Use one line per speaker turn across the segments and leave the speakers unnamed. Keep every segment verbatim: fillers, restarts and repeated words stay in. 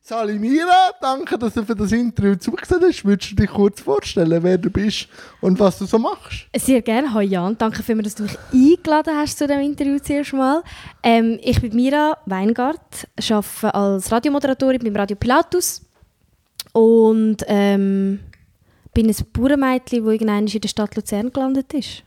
Salimira, danke, dass du für das Interview zugesehen hast. Würdest du dich kurz vorstellen, wer du bist und was du so machst?
Sehr gerne. Hallo Jan, danke vielmals, dass du mich eingeladen hast zu diesem Interview zuerst mal. Ähm, ich bin Mira Weingart, arbeite als Radiomoderatorin beim Radio Pilatus und ähm, bin ein Bauernmädchen, das irgendwann in der Stadt Luzern gelandet ist.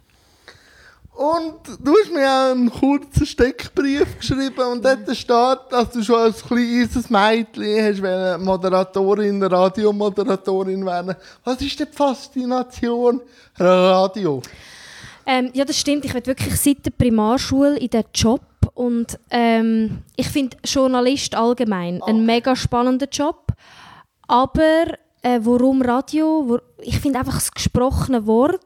Und du hast mir auch einen kurzen Steckbrief geschrieben und dort steht, dass du schon als kleines Mädchen hast Moderatorin, Radiomoderatorin werden. Was ist denn die Faszination Radio?
Ähm, ja, das stimmt. Ich will wirklich seit der Primarschule in diesen Job. Und ähm, ich finde Journalist allgemein einen mega spannenden Job. Aber äh, warum Radio? Wo, ich finde einfach das gesprochene Wort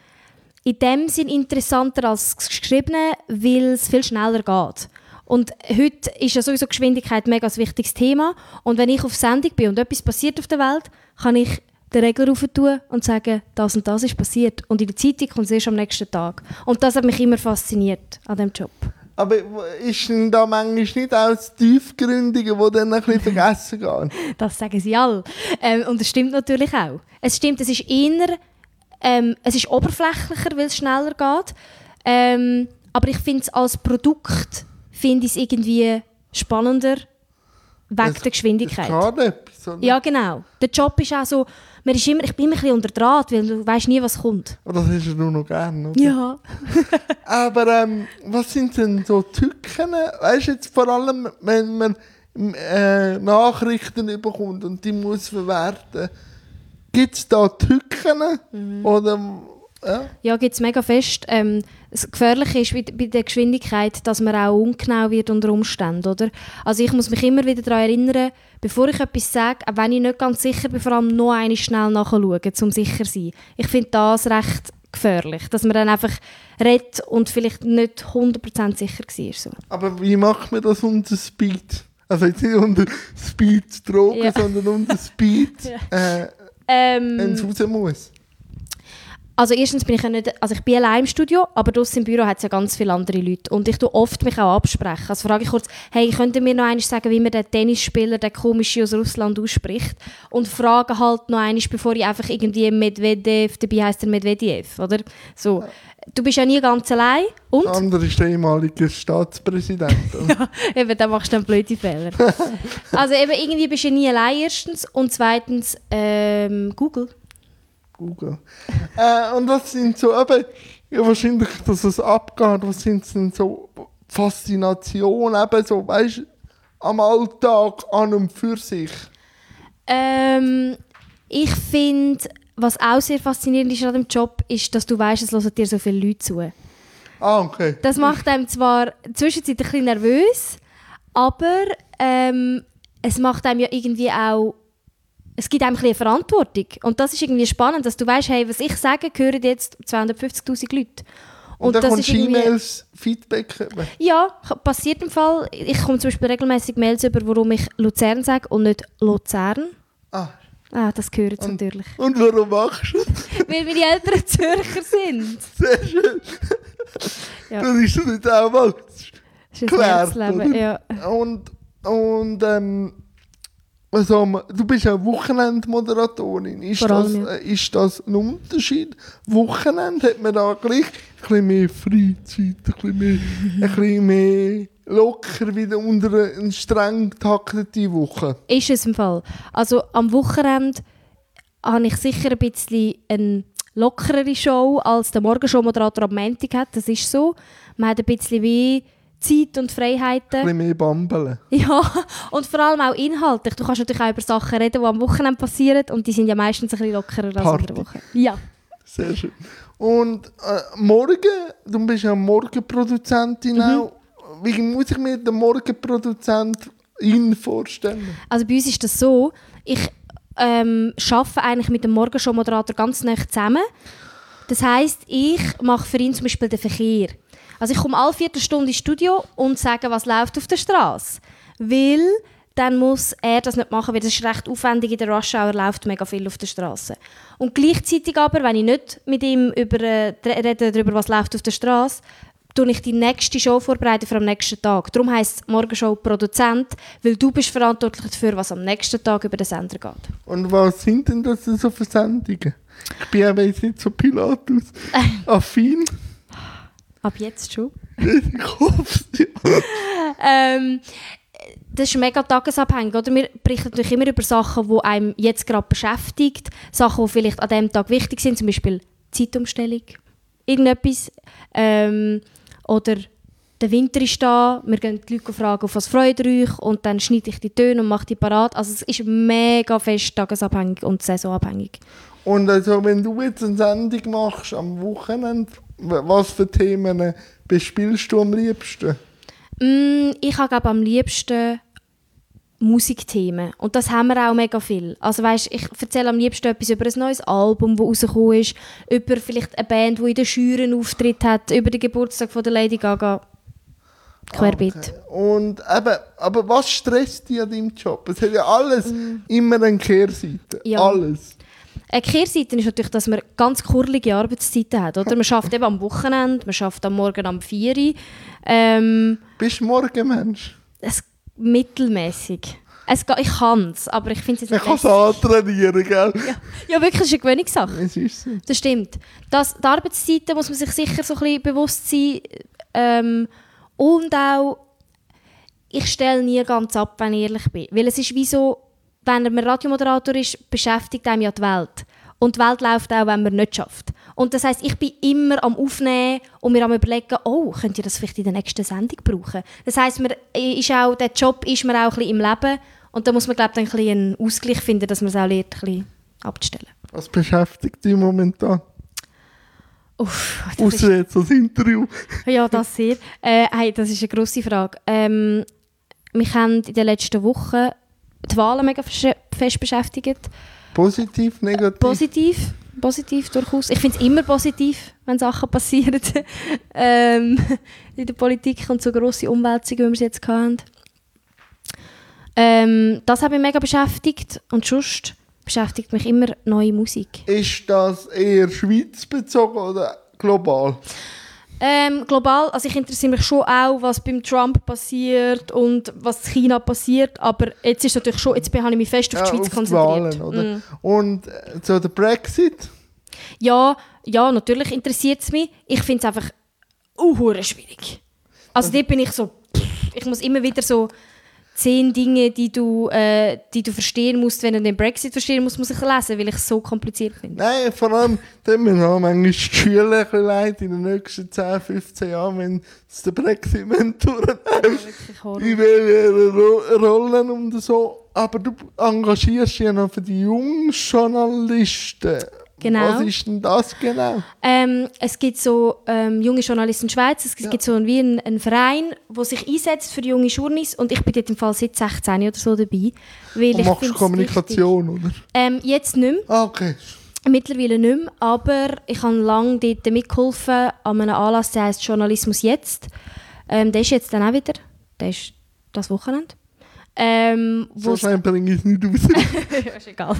in dem Sinn interessanter als das Geschriebene, weil es viel schneller geht. Und heute ist ja sowieso Geschwindigkeit ein mega wichtiges Thema. Und wenn ich auf Sendung bin und etwas passiert auf der Welt, kann ich den Regler rauf tun und sagen, das und das ist passiert. Und in der Zeitung kommt es erst am nächsten Tag. Und das hat mich immer fasziniert an diesem Job.
Aber ist denn da manchmal nicht auch das Tiefgründige, das dann ein bisschen vergessen geht?
Das sagen sie alle. Ähm, und das stimmt natürlich auch. Es stimmt, es ist eher... Ähm, es ist oberflächlicher, weil es schneller geht. Ähm, aber ich finde es als Produkt finde ich es irgendwie spannender wegen
es,
der Geschwindigkeit.
Es etwas, oder?
Ja, genau. Der Job ist auch so, man ist immer, ich bin immer ein bisschen unter Draht, weil du weißt nie, was kommt.
Oh, das hast du nur noch gerne, oder?
Ja.
Aber ähm, was sind denn so Tücken? Weißt du, jetzt vor allem, wenn man äh, Nachrichten bekommt und die muss verwerten, gibt es da Tücken? Mhm. Oder, ja,
ja gibt es mega fest. Ähm, das Gefährliche ist bei, bei der Geschwindigkeit, dass man auch ungenau wird unter Umständen. Oder? Also ich muss mich immer wieder daran erinnern, bevor ich etwas sage, auch wenn ich nicht ganz sicher bin, vor allem noch einmal schnell nachschauen, um sicher zu sein. Ich finde das recht gefährlich, dass man dann einfach redet und vielleicht nicht hundert Prozent sicher war. So.
Aber wie macht man das unter Speed? Also jetzt nicht unter Speed-Drogen, ja. sondern unter Speed... ja. äh,
Ähm,
wenn es raus muss?
Also erstens bin ich ja nicht, also ich bin allein im Studio, aber draussen im Büro hat es ja ganz viele andere Leute und ich tue oft mich auch absprechen. Also frage ich kurz, hey, könnt ihr mir noch einmal sagen, wie man den Tennisspieler, den komischen aus Russland ausspricht? Und frage halt noch einmal, bevor ich einfach irgendwie Medvedev, dabei heisst er Medvedev, oder? So. Du bist ja nie ganz allein. Und?
Der andere ist der ehemalige Staatspräsident.
Ja, eben, da machst du dann blöde Fehler. Also eben, irgendwie bist du ja nie allein erstens und zweitens ähm, Google.
Google. äh, und was sind so eben, ja wahrscheinlich, dass es abgeht, was sind denn so Faszinationen, eben so, weißt du, am Alltag an und für sich?
Ähm, ich finde... Was auch sehr faszinierend ist an dem Job, ist, dass du weißt, es hören dir so viele Leute zu.
Ah, okay.
Das macht einem zwar zwischenzeitlich ein bisschen nervös, aber ähm, es macht einem ja irgendwie auch, es gibt einem ein bisschen Verantwortung. Und das ist irgendwie spannend, dass du weißt, hey, was ich sage, hören jetzt zweihundertfünfzigtausend Leute.
Und, und dann kommst du E-Mails, Feedback über?
Ja, passiert im Fall. Ich komme zum Beispiel regelmäßig Mails über, warum ich Luzern sage und nicht Luzern.
Ah.
Ah, das gehört natürlich.
Und warum machst du das?
Weil meine Eltern Zürcher sind.
Sehr schön. Ja. Das ist jetzt auch mal geklärt, oder?
Ja.
Und, und ähm, also, du bist ja Wochenendmoderatorin. Ist, das, äh, ist das ein Unterschied? Wochenende hat man da gleich ein bisschen mehr Freizeit, ein bisschen mehr, ein bisschen mehr locker wieder unter eine streng getaktete Woche.
Ist es im Fall. Also am Wochenende habe ich sicher ein bisschen eine lockerere Show als der Morgenshow-Moderator am Montag hat. Das ist so. Man hat ein bisschen wie Zeit und Freiheiten.
Ein bisschen mehr bambeln.
Ja, und vor allem auch inhaltlich. Du kannst natürlich auch über Sachen reden, die am Wochenende passieren und die sind ja meistens ein bisschen lockerer als
Party.
in der Woche. Ja.
Sehr schön. Und äh, morgen, du bist ja Morgenproduzentin mhm. auch. Wie muss ich mir den Morgenproduzentin vorstellen?
Also bei uns ist das so, ich ähm, arbeite eigentlich mit dem Morgenshow-Moderator ganz nah zusammen. Das heisst, ich mache für ihn zum Beispiel den Verkehr. Also ich komme alle Viertelstunde ins Studio und sage, was läuft auf der Straße. Weil dann muss er das nicht machen, weil das ist recht aufwendig. In der Rush Hour läuft mega viel auf der Straße. Und gleichzeitig aber, wenn ich nicht mit ihm über, äh, rede darüber, was läuft auf der Straße, tue ich die nächste Show vorbereiten für am nächsten Tag. Darum heisst es Morgenshow Produzent, weil du bist verantwortlich dafür, was am nächsten Tag über den Sender geht.
Und was sind denn das so für Sendungen? Ich bin aber jetzt nicht so Pilatus-affin.
Ab jetzt schon.
Ich hoffe es, ja.
ähm, das ist mega tagesabhängig. Oder? Wir berichten natürlich immer über Sachen, die einem jetzt gerade beschäftigt. Sachen, die vielleicht an diesem Tag wichtig sind, zum Beispiel Zeitumstellung. Irgendetwas. Ähm, oder der Winter ist da, wir gehen die Leute fragen, auf was freut ihr euch, und dann schneide ich die Töne und mache die parat. Also es ist mega fest tagesabhängig und saisonabhängig.
Und also, wenn du jetzt eine Sendung machst am Wochenende, was für Themen bespielst du am liebsten?
Mm, ich habe glaube am liebsten Musikthemen. Und das haben wir auch mega viel. Also weißt, ich erzähle am liebsten etwas über ein neues Album, das rausgekommen ist, über vielleicht eine Band, die in der Jury einen Auftritt hat, über den Geburtstag von der Lady Gaga. Querbeet.
Okay. Und eben, aber was stresst dich an deinem Job? Es hat ja alles mm. immer eine Kehrseite.
Ja.
Alles.
Eine Kehrseite ist natürlich, dass man ganz kurlige Arbeitszeiten hat. Oder? Man arbeitet eben am Wochenende, man arbeitet am Morgen um vier Uhr. Ähm,
Bist du Morgenmensch?
Es, mittelmäßig. Es, ich kann es, aber ich finde es
nicht. Ich kann es antrainieren, gell?
Ja, ja, wirklich, das ist eine Gewöhnungssache.
Es ist so.
Das stimmt. Das, die Arbeitszeiten muss man sich sicher so ein bisschen bewusst sein. Ähm, und auch, ich stelle nie ganz ab, wenn ich ehrlich bin. Weil es ist wie so, wenn man Radiomoderator ist, beschäftigt einem ja die Welt. Und die Welt läuft auch, wenn man nicht schafft. Und das heisst, ich bin immer am Aufnehmen und mir am überlegen, oh, könnt ihr das vielleicht in der nächsten Sendung brauchen? Das heisst, man ist auch, der Job ist man auch ein bisschen im Leben. Und da muss man, glaube ich, ein bisschen einen Ausgleich finden, dass man es auch lernt, ein bisschen abzustellen.
Was beschäftigt dich momentan?
Uff,
Ausser jetzt das Interview.
Ja, das sehr. Äh, hey, das ist eine grosse Frage. Ähm, mich haben in den letzten Wochen die Wahlen mega fest beschäftigt.
Positiv, negativ?
Positiv, positiv durchaus. Ich finde es immer positiv, wenn Sachen passieren ähm, in der Politik und so grosse Umwälzungen, wie wir es jetzt hatten. Ähm, das hat mich mega beschäftigt und sonst beschäftigt mich immer neue Musik.
Ist das eher schweizbezogen oder global?
Ähm, global, also ich interessiere mich schon auch, was beim Trump passiert und was in China passiert, aber jetzt ist natürlich schon, jetzt habe ich mich fest auf die ja, Schweiz auf konzentriert. Die Wahlen, oder?
Mm. Und äh, so der Brexit?
Ja, ja, natürlich interessiert es mich. Ich finde es einfach uh, schwierig. Also also dort bin ich so, pff, ich muss immer wieder so zehn Dinge, die du, äh, die du verstehen musst, wenn du den Brexit verstehen musst, muss ich lesen, weil ich es so kompliziert finde.
Nein, vor allem, dann wir haben manchmal die Schüler ein bisschen leid in den nächsten zehn, fünfzehn Jahren, wenn es den Brexit durchnehmen. In welchen Rollen und so. Aber du engagierst dich ja noch für die jungen Journalisten.
Genau.
Was ist denn das genau?
Ähm, es gibt so ähm, junge Journalisten in der Schweiz, es ja. gibt so wie einen, einen Verein, der sich einsetzt für junge Journeys und ich bin dort im Fall seit sechzehn oder so dabei. Weil
und
ich
machst du Kommunikation,
wichtig.
Oder?
Ähm, jetzt nicht mehr.
Ah, okay.
Mittlerweile nicht mehr, aber ich habe lange dort mitgeholfen an einem Anlass, der heisst «Journalismus jetzt». Ähm, der ist jetzt dann auch wieder, der ist das Wochenende. Ähm,
so schnell bringe ich es nicht raus.
Ist egal.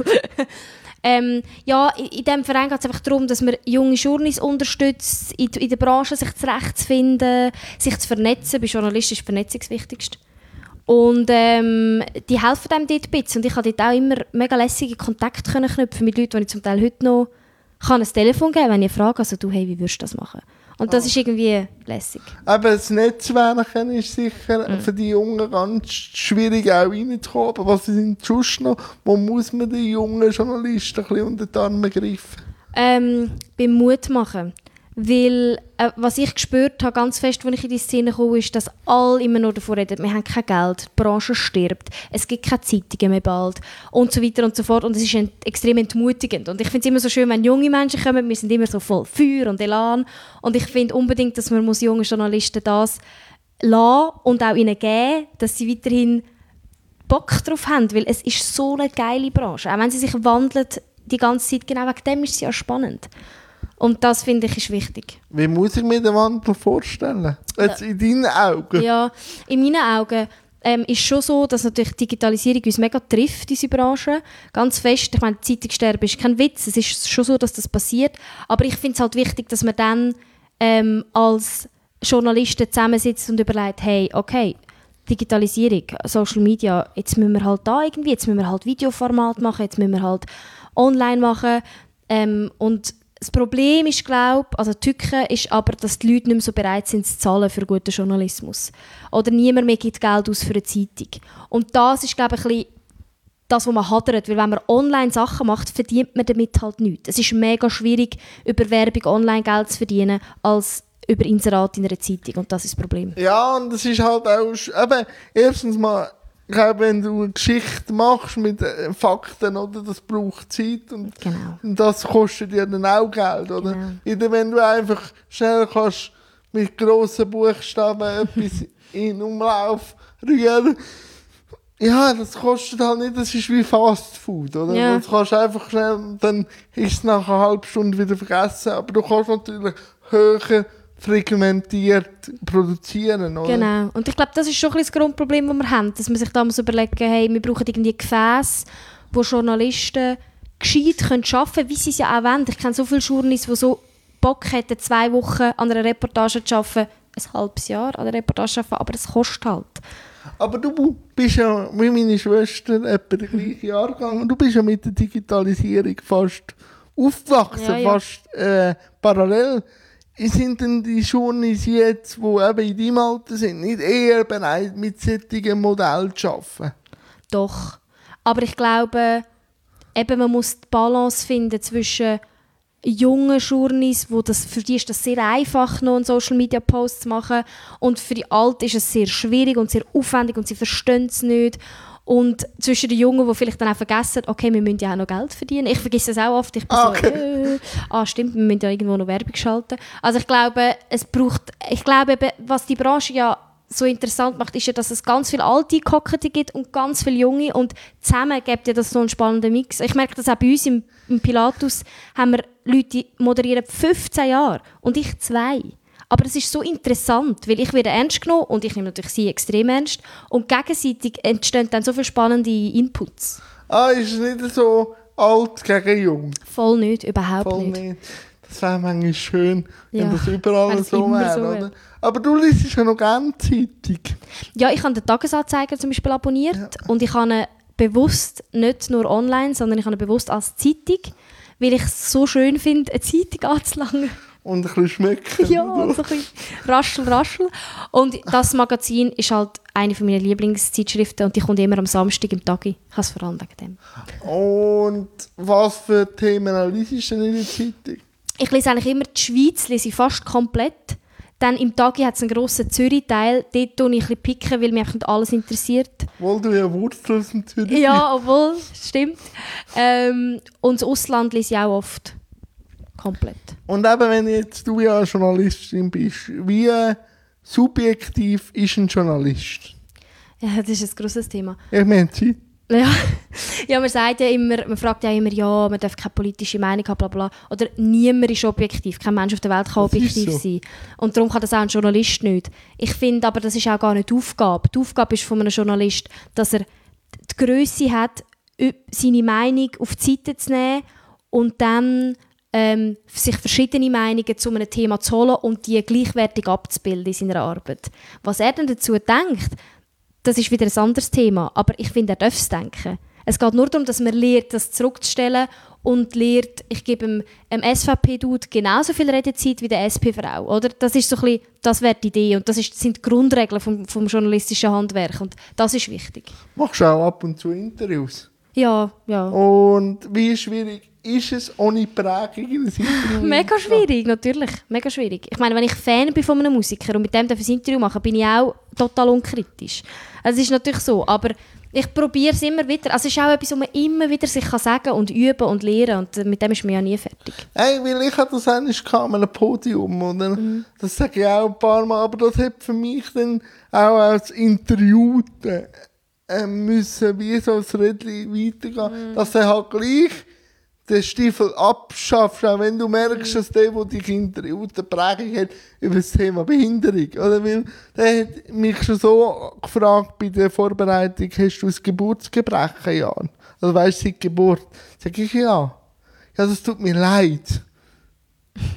ähm, ja, in, in diesem Verein geht es einfach darum, dass man junge Journeys unterstützt, in, in der Branche sich zurechtzufinden, sich zu vernetzen. Bei Journalisten ist Vernetzung das Wichtigste. Und ähm, die helfen einem dort ein bisschen. Und ich konnte dort auch immer mega lässige Kontakte knüpfen mit Leuten, die ich zum Teil heute noch kann ein Telefon geben kann, wenn ich frage, also du, hey, wie würdest du das machen? Und das oh. ist irgendwie lässig.
Aber das Netzwerken ist sicher mm. für die Jungen ganz schwierig auch reinzukommen. Aber was sind sonst noch? Wo muss man die jungen Journalisten ein bisschen unter die Arme greifen?
Ähm, beim Mut machen. Weil, äh, was ich gespürt habe, ganz fest, als ich in die Szene kam, ist, dass alle immer nur davon reden, wir haben kein Geld, die Branche stirbt, es gibt keine Zeitungen mehr bald und so weiter und so fort. Und es ist ent- extrem entmutigend. Und ich finde es immer so schön, wenn junge Menschen kommen, wir sind immer so voll Feuer und Elan. Und ich finde unbedingt, dass man muss junge Journalisten das lassen und auch ihnen geben, dass sie weiterhin Bock drauf haben, weil es ist so eine geile Branche. Auch wenn sie sich wandelt die ganze Zeit, genau wegen dem ist sie ja spannend. Und das, finde ich, ist wichtig.
Wie muss ich mir den Wandel vorstellen? Jetzt in deinen Augen?
Ja, in meinen Augen ähm, ist schon so, dass natürlich Digitalisierung uns mega trifft, diese Branche. Ganz fest. Ich meine, Zeitungssterben ist kein Witz. Es ist schon so, dass das passiert. Aber ich finde es halt wichtig, dass man dann ähm, als Journalisten zusammensitzt und überlegt, hey, okay, Digitalisierung, Social Media, jetzt müssen wir halt da irgendwie, jetzt müssen wir halt Videoformat machen, jetzt müssen wir halt online machen. Ähm, und das Problem ist, glaube ich, also die Tücke ist aber, dass die Leute nicht mehr so bereit sind zu zahlen für guten Journalismus. Oder niemand mehr gibt Geld aus für eine Zeitung. Und das ist, glaube ich, ein bisschen das, was man hadert. Weil wenn man online Sachen macht, verdient man damit halt nichts. Es ist mega schwierig, über Werbung online Geld zu verdienen, als über Inserat in einer Zeitung. Und das ist das Problem.
Ja, und es ist halt auch... Eben, erstens mal, ich glaube, wenn du eine Geschichte machst mit äh, Fakten, oder, das braucht Zeit. Und,
Genau.
und das kostet dir dann auch Geld, oder?
Genau.
Oder wenn du einfach schnell kannst mit grossen Buchstaben etwas in Umlauf rühren. Ja, das kostet halt nicht, das ist wie Fast Food, oder?
Ja.
Das kannst du einfach schnell, dann ist es nach einer halben Stunde wieder vergessen. Aber du kannst natürlich höher fragmentiert produzieren, oder?
Genau. Und ich glaube, das ist schon ein bisschen das Grundproblem, das wir haben. Dass man sich damals überlegen, hey, wir brauchen irgendwie Gefäße, wo Journalisten gescheit können arbeiten können, wie sie es ja auch wollen. Ich kenne so viele Journalisten, die so Bock hätten, zwei Wochen an einer Reportage zu arbeiten, ein halbes Jahr an einer Reportage zu arbeiten, aber es kostet halt.
Aber du bist ja, wie meine Schwester, etwa der gleiche Jahrgang, und du bist ja mit der Digitalisierung fast aufgewachsen,
Ja, ja.
fast äh, parallel. Sind denn die Journalisten jetzt, die eben in deinem Alter sind, nicht eher bereit, mit solchen Modellen zu arbeiten?
Doch. Aber ich glaube, eben, man muss die Balance finden zwischen jungen Journeys, wo das, für die ist das sehr einfach, noch einen Social-Media-Post zu machen, und für die Alten ist es sehr schwierig und sehr aufwendig und sie verstehen es nicht. Und zwischen den Jungen, die vielleicht dann auch vergessen, okay, wir müssen ja auch noch Geld verdienen. Ich vergesse es auch oft. Ich bin
Ah,
so,
okay.
äh, ah, stimmt, wir müssen ja irgendwo noch Werbung schalten. Also ich glaube, es braucht, ich glaube eben, was die Branche ja so interessant macht, ist ja, dass es ganz viele alte Kockete gibt und ganz viele junge, und zusammen gibt ja das so einen spannenden Mix. Ich merke das auch bei uns im, im Pilatus, haben wir Leute, die moderieren fünfzehn Jahre und ich zwei. Aber es ist so interessant, weil ich werde ernst genommen und ich nehme natürlich sie extrem ernst, und gegenseitig entstehen dann so viele spannende Inputs.
Ah, ist es nicht so alt gegen jung?
Voll nicht, überhaupt
Voll
nicht.
nicht. Das wäre manchmal schön, wenn
Ja,
das überall
wenn es
so
immer
wäre,
so
oder?
wäre.
Aber du liest ja noch gerne Zeitung.
Ja, ich habe den Tagesanzeiger zum Beispiel abonniert,
Ja.
und ich habe ihn bewusst nicht nur online, sondern ich habe ihn bewusst als Zeitung, weil ich es so schön finde, eine Zeitung anzulangen.
Und ein bisschen schmecken.
Ja, so ein bisschen raschel, raschel. Und das Magazin ist halt eine meiner Lieblingszeitschriften, und die kommt immer am Samstag im Tagi. Ich habe es vor allem wegen dem.
Und was für Themen liest du denn in der Zeitung?
Ich lese eigentlich immer die Schweiz, lese ich fast komplett. Dann im Tagi hat es einen grossen Zürich-Teil. Dort tue ich ein bisschen picken, weil mich einfach nicht alles interessiert.
Obwohl du ja Wurzeln aus dem Zürich
Ja, obwohl, stimmt. Ähm, und das Ausland lese ich auch oft komplett.
Und eben, wenn jetzt du ja Journalistin bist, wie subjektiv ist ein Journalist?
Ja, das ist ein grosses Thema.
Ich meine, Zeit.
Ja. Ja, man sagt ja immer, man fragt ja immer, ja, man darf keine politische Meinung haben, bla bla. Oder niemand ist objektiv, kein Mensch auf der Welt kann
Das ist
objektiv
so.
sein. Und darum kann das auch ein Journalist nicht. Ich finde aber, das ist auch gar nicht die Aufgabe. Die Aufgabe ist von einem Journalist, dass er die Grösse hat, seine Meinung auf die Seite zu nehmen und dann ähm, sich verschiedene Meinungen zu einem Thema zu holen und die gleichwertig abzubilden in seiner Arbeit. Was er dann dazu denkt, das ist wieder ein anderes Thema, aber ich finde, er darf es denken. Es geht nur darum, dass man lernt, das zurückzustellen und lernt, ich gebe dem, dem S V P-Dude genauso viel Redezeit wie der S P-Frau. Oder? Das ist so ein bisschen, das wäre die Idee, und das ist, sind die Grundregeln vom, vom journalistischen Handwerk, und das ist wichtig.
Machst du auch ab und zu Interviews?
Ja, ja.
Und wie schwierig ist es ohne Prägung in ein Interview?
Mega schwierig, natürlich. Mega schwierig. Ich meine, wenn ich Fan bin von einem Musiker und mit dem ein Interview mache, bin ich auch total unkritisch. Also es ist natürlich so, aber ich probiere es immer wieder. Also es ist auch etwas, was man immer wieder sich kann sagen und üben und lernen, und mit dem ist man ja nie fertig.
Hey, weil ich hatte das eigentlich an einem Podium, oder? Mhm. Das sage ich auch ein paar Mal, aber das hat für mich dann auch als Interviewte äh, müssen wie so ein Rädchen weitergehen, mhm. dass er halt gleich den Stiefel abschaffst, auch wenn du merkst, dass der, der dich interviewt, eine Prägung hat über das Thema Behinderung. Oder? Weil der hat mich schon so gefragt bei der Vorbereitung, hast du ein Geburtsgebrechen, Jan? Also weißt du, seit Geburt? Sag ich, ja. Ja, das tut mir leid.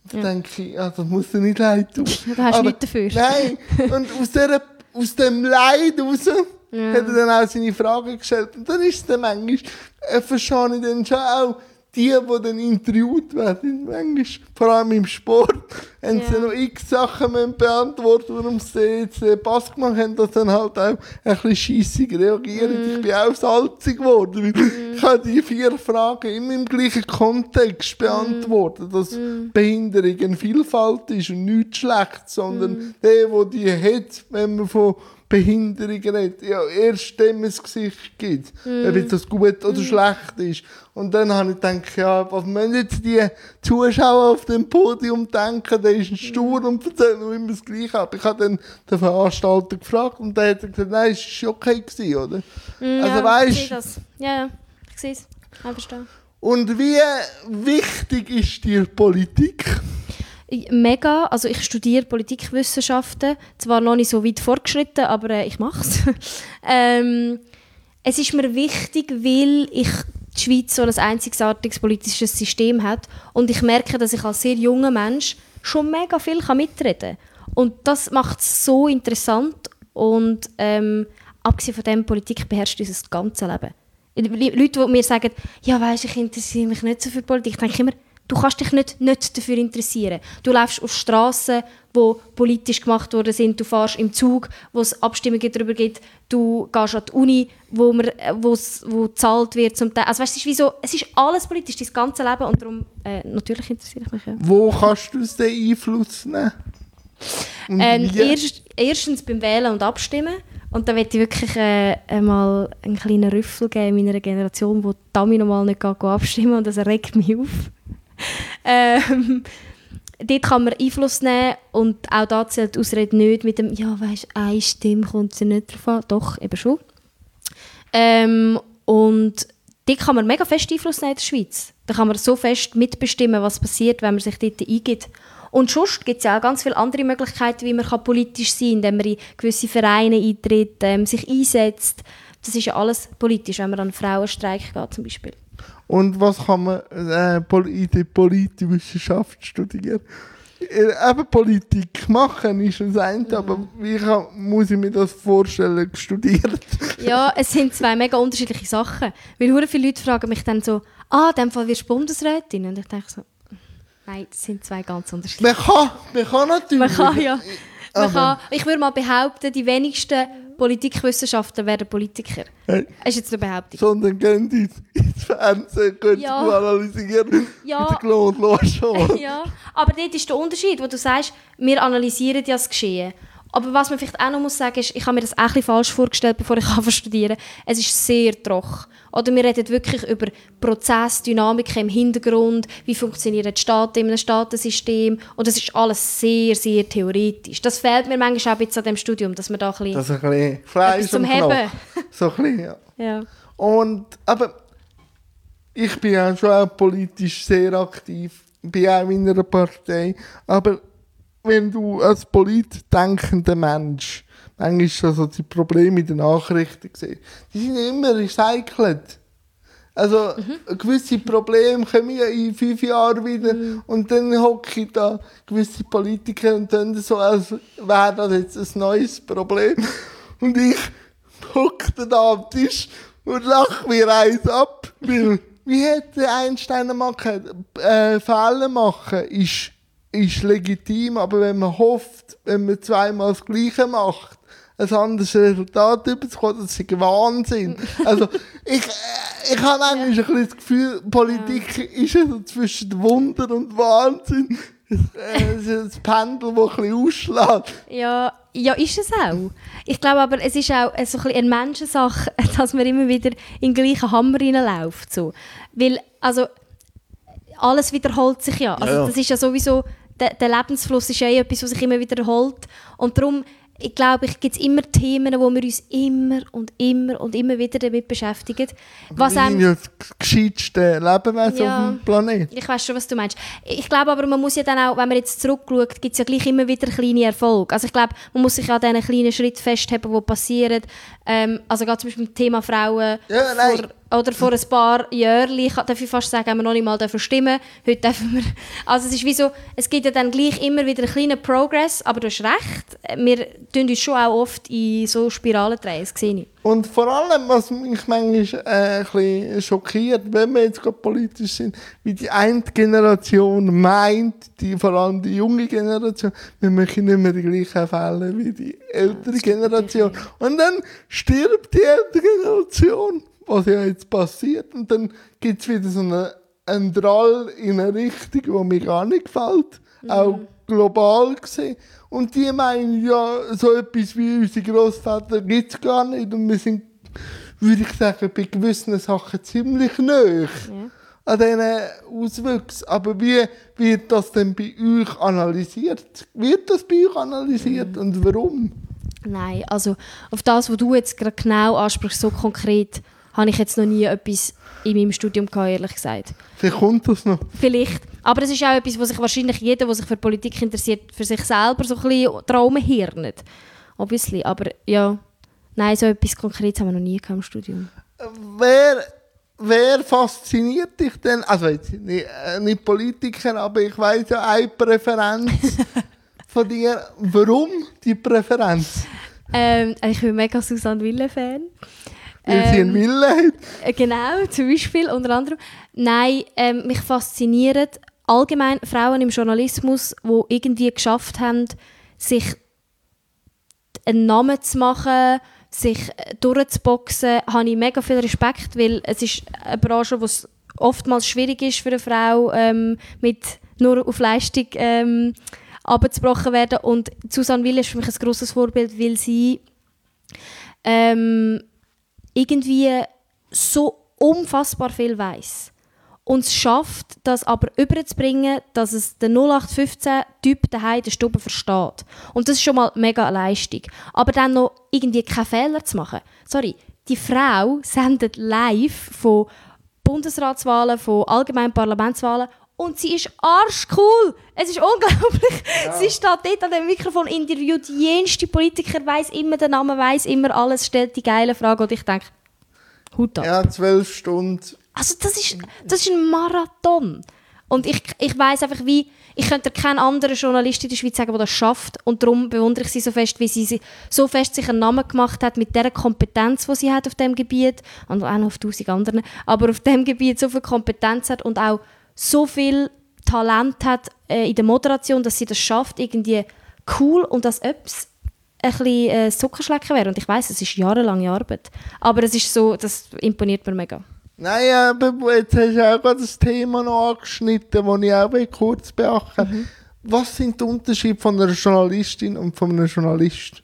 Da ja. denke ich, ja, das muss dir nicht leid tun.
Da hast du nichts dafür.
Nein, und aus, der, aus dem Leid raus ja. hat er dann auch seine Fragen gestellt. Und dann ist es dann manchmal, äh, verstehe ich dann schon auch, die, die dann interviewt werden, manchmal, vor allem im Sport, haben yeah. sie noch x Sachen beantwortet, warum sie jetzt den Pass gemacht haben, dass dann halt auch ein bisschen scheissig reagieren. Mm. Ich bin auch salzig geworden, weil mm. ich habe die vier Fragen immer im gleichen Kontext beantwortet, dass mm. Behinderung eine Vielfalt ist und nichts Schlechtes, sondern mm. der, der die hat, wenn man von Behinderung redet, ja, erst dem ein Gesicht gibt, mm. ob das gut oder mm. schlecht ist. Und dann habe ich gedacht, ja, was müssen jetzt die Zuschauer auf dem Podium denken, der ist ein Stur und erzählt noch immer das Gleiche. Aber ich habe dann den Veranstalter gefragt und der hat gesagt, nein, es war okay gewesen, oder?
Mm, also, ja, weißt, ich sehe das. Ja, ja, ich sehe es. Ich verstehe.
Und wie wichtig ist dir Politik?
Mega. Also ich studiere Politikwissenschaften, zwar noch nicht so weit fortgeschritten, aber äh, ich mache es. ähm, es ist mir wichtig, weil ich die Schweiz so ein einzigartiges politisches System hat und ich merke, dass ich als sehr junger Mensch schon mega viel mitreden kann. Und das macht es so interessant und ähm, abgesehen von dem, Politik beherrscht unser ganzes Leben. Leute, die mir sagen, ja weisst, ich interessiere mich nicht so für Politik, ich denke immer, du kannst dich nicht, nicht dafür interessieren. Du läufst auf Strassen, die politisch gemacht worden sind. Du fährst im Zug, wo es Abstimmungen darüber gibt. Du gehst an die Uni, wo, man, wo gezahlt wird. Zum Teil. Also weißt, es, ist wie so, es ist alles politisch, dein ganze Leben. Und darum, äh, natürlich interessiere ich mich. Ja.
Wo kannst du aus den Einfluss nehmen?
Ähm, erst, erstens beim Wählen und Abstimmen. Und da möchte ich wirklich äh, einmal einen kleinen Rüffel geben in meiner Generation, wo Tami normal nicht abstimmen. Und das regt mich auf. ähm, dort kann man Einfluss nehmen und auch da zählt die Ausrede nicht mit dem «Ja, weisst, eine Stimme kommt sie nicht drauf an». Doch, eben schon. Ähm, und dort kann man mega fest Einfluss nehmen in der Schweiz. Da kann man so fest mitbestimmen, was passiert, wenn man sich dort eingibt. Und sonst gibt es ja auch ganz viele andere Möglichkeiten, wie man kann politisch sein kann, indem man in gewisse Vereine eintritt, ähm, sich einsetzt. Das ist ja alles politisch, wenn man an einen Frauenstreik geht zum Beispiel.
Und was kann man äh, in der Politikwissenschaft studieren? Äh, eben Politik machen ist das eine, mhm. aber wie kann, muss ich mir das vorstellen, studiert?
Ja, es sind zwei mega unterschiedliche Sachen. Weil sehr viele Leute fragen mich dann so, ah, in dem Fall wirst du Bundesrätin. Und ich denke so, nein, das sind zwei ganz unterschiedliche
Sachen. Man kann, man kann natürlich.
Man kann, ja. Man kann, ich würde mal behaupten, die wenigsten Politikwissenschaften werden Politiker. Hey. Das ist jetzt eine Behauptung.
Sondern gehen die ins Fernsehen, können ja. sie analysieren.
Ja.
Mit der schon.
Ja, aber dort ist der Unterschied, wo du sagst, wir analysieren ja das Geschehen. Aber was man vielleicht auch noch muss sagen ist, ich habe mir das auch ein bisschen falsch vorgestellt, bevor ich studieren konnte. Es ist sehr trocken. Oder wir reden wirklich über Prozessdynamiken im Hintergrund, wie funktionieren die Staaten in einem Staatensystem. Und das ist alles sehr, sehr theoretisch. Das fehlt mir manchmal auch ein bisschen an diesem Studium, dass man da ein bisschen,
das ist ein bisschen Fleisch
zum Heben.
So ein bisschen, ja.
ja.
Und, aber ich bin ja schon auch politisch sehr aktiv, bin auch in einer Partei, aber wenn du als politdenkender Mensch, manchmal ist das so die Probleme in den Nachrichten gesehen, die sind immer recycelt. Also mhm. gewisse Probleme kommen ja in fünf Jahren wieder mhm. und dann hocke ich da gewisse Politiker und dann so, als wäre das jetzt ein neues Problem. Und ich hocke da am Tisch und lache mir eins ab, weil wie hätte Einstein machen, äh, Fehler machen, ist ist legitim, aber wenn man hofft, wenn man zweimal das Gleiche macht, ein anderes Resultat überzukommen, das ist ein Wahnsinn. Also ich, äh, ich habe eigentlich ja. ein bisschen das Gefühl, Politik ja. ist ja so zwischen Wunder und Wahnsinn. Es ist ein Pendel, das ein bisschen ausschlägt.
Ja, ja, ist es auch. Ich glaube aber, es ist auch so ein bisschen eine Menschensache, dass man immer wieder in den gleichen Hammer reinläuft. So. Weil, also, alles wiederholt sich ja. Also, ja. Das ist ja sowieso... Der, der Lebensfluss ist ja eh etwas, was sich immer wiederholt. Und darum, ich glaube, es gibt immer Themen, wo wir uns immer und immer und immer wieder damit beschäftigen.
Was wir sind ja das gescheiteste Lebewesen
ja,
auf dem Planeten.
Ich weiß schon, was du meinst. Ich glaube aber, man muss ja dann auch, wenn man jetzt zurückschaut, gibt es ja gleich immer wieder kleine Erfolge. Also ich glaube, man muss sich an diesen kleinen Schritten festhalten, die passieren. Ähm, also gerade zum Beispiel beim Thema Frauen.
Ja, nein.
Vor, oder vor ein paar Jahren, ich darf ich fast sagen, haben wir noch nicht mal stimmen. Heute dürfen wir. Also es ist wie so, es gibt ja dann gleich immer wieder einen kleinen Progress, aber du hast recht, wir tun uns schon auch oft in so Spiralen drehen, das sehe ich.
Und vor allem, was mich manchmal äh, ein bisschen schockiert, wenn wir jetzt gerade politisch sind, wie die eine Generation meint, die, vor allem die junge Generation, wir machen nicht mehr die gleichen Fälle wie die ältere Generation. Und dann stirbt die ältere Generation, was ja jetzt passiert. Und dann gibt es wieder so einen, einen Drall in eine Richtung, die mir gar nicht gefällt. Mhm. Auch global gesehen. Und die meinen, ja, so etwas wie unsere Grossväter gibt es gar nicht. Und wir sind, würde ich sagen, bei gewissen Sachen ziemlich nahe ja. an diesen Auswüchsen. Aber wie wird das denn bei euch analysiert? Wird das bei euch analysiert mhm. und warum?
Nein, also auf das, was du jetzt gerade genau ansprichst, so konkret, habe ich jetzt noch nie etwas in meinem Studium gehabt, ehrlich gesagt.
Vielleicht kommt das noch.
Vielleicht. Aber es ist auch etwas, was sich wahrscheinlich jeder, der sich für Politik interessiert, für sich selber so ein bisschen Traum hirnet. Obviously. Aber ja, nein, so etwas Konkretes haben wir noch nie gehabt im Studium.
Wer, wer fasziniert dich denn? Also jetzt nicht, äh, nicht Politiker, aber ich weiss ja eine Präferenz von dir. Warum die Präferenz?
Ähm, ich bin mega Susanne Wille-Fan.
Weil ähm, sie einen Willen hat?
Genau, zum Beispiel, unter anderem. Nein, ähm, mich faszinieren allgemein Frauen im Journalismus, die irgendwie geschafft haben, sich einen Namen zu machen, sich durchzuboxen, habe ich mega viel Respekt, weil es ist eine Branche, wo es oftmals schwierig ist für eine Frau, ähm, mit nur auf Leistung ähm, abgebrochen werden. Und Susanne Wille ist für mich ein grosses Vorbild, weil sie ähm, irgendwie so unfassbar viel weiss und es schafft, das aber überzubringen, dass es der null acht fünfzehn-Typ daheim in der Stube versteht. Und das ist schon mal mega eine Leistung. Aber dann noch irgendwie keine Fehler zu machen. Sorry, die Frau sendet live von Bundesratswahlen, von allgemeinen Parlamentswahlen und sie ist arschcool. Es ist unglaublich. Ja. Sie steht dort an dem Mikrofon, interviewt jenste Politiker, weiss immer den Namen, weiss immer alles, stellt die geile Frage und ich denke, Hut ab.
Ja, zwölf Stunden.
Also das ist, das ist ein Marathon. Und ich, ich weiss einfach, wie, ich könnte keinen anderen Journalist in der Schweiz sagen, der das schafft. Und darum bewundere ich sie so fest, wie sie so fest sich einen Namen gemacht hat mit der Kompetenz, die sie hat auf diesem Gebiet. Und auch noch auf tausend anderen. Aber auf diesem Gebiet so viel Kompetenz hat und auch so viel Talent hat äh, in der Moderation, dass sie das schafft, irgendwie cool und als ob es ein bisschen äh, Zuckerschlecken wäre. Und ich weiss, es ist jahrelange Arbeit. Aber es ist so, das imponiert mir mega.
Nein, aber jetzt hast du auch gerade das Thema noch angeschnitten, das ich auch kurz beachten will. Mhm. Was sind die Unterschiede von einer Journalistin und von einem Journalist?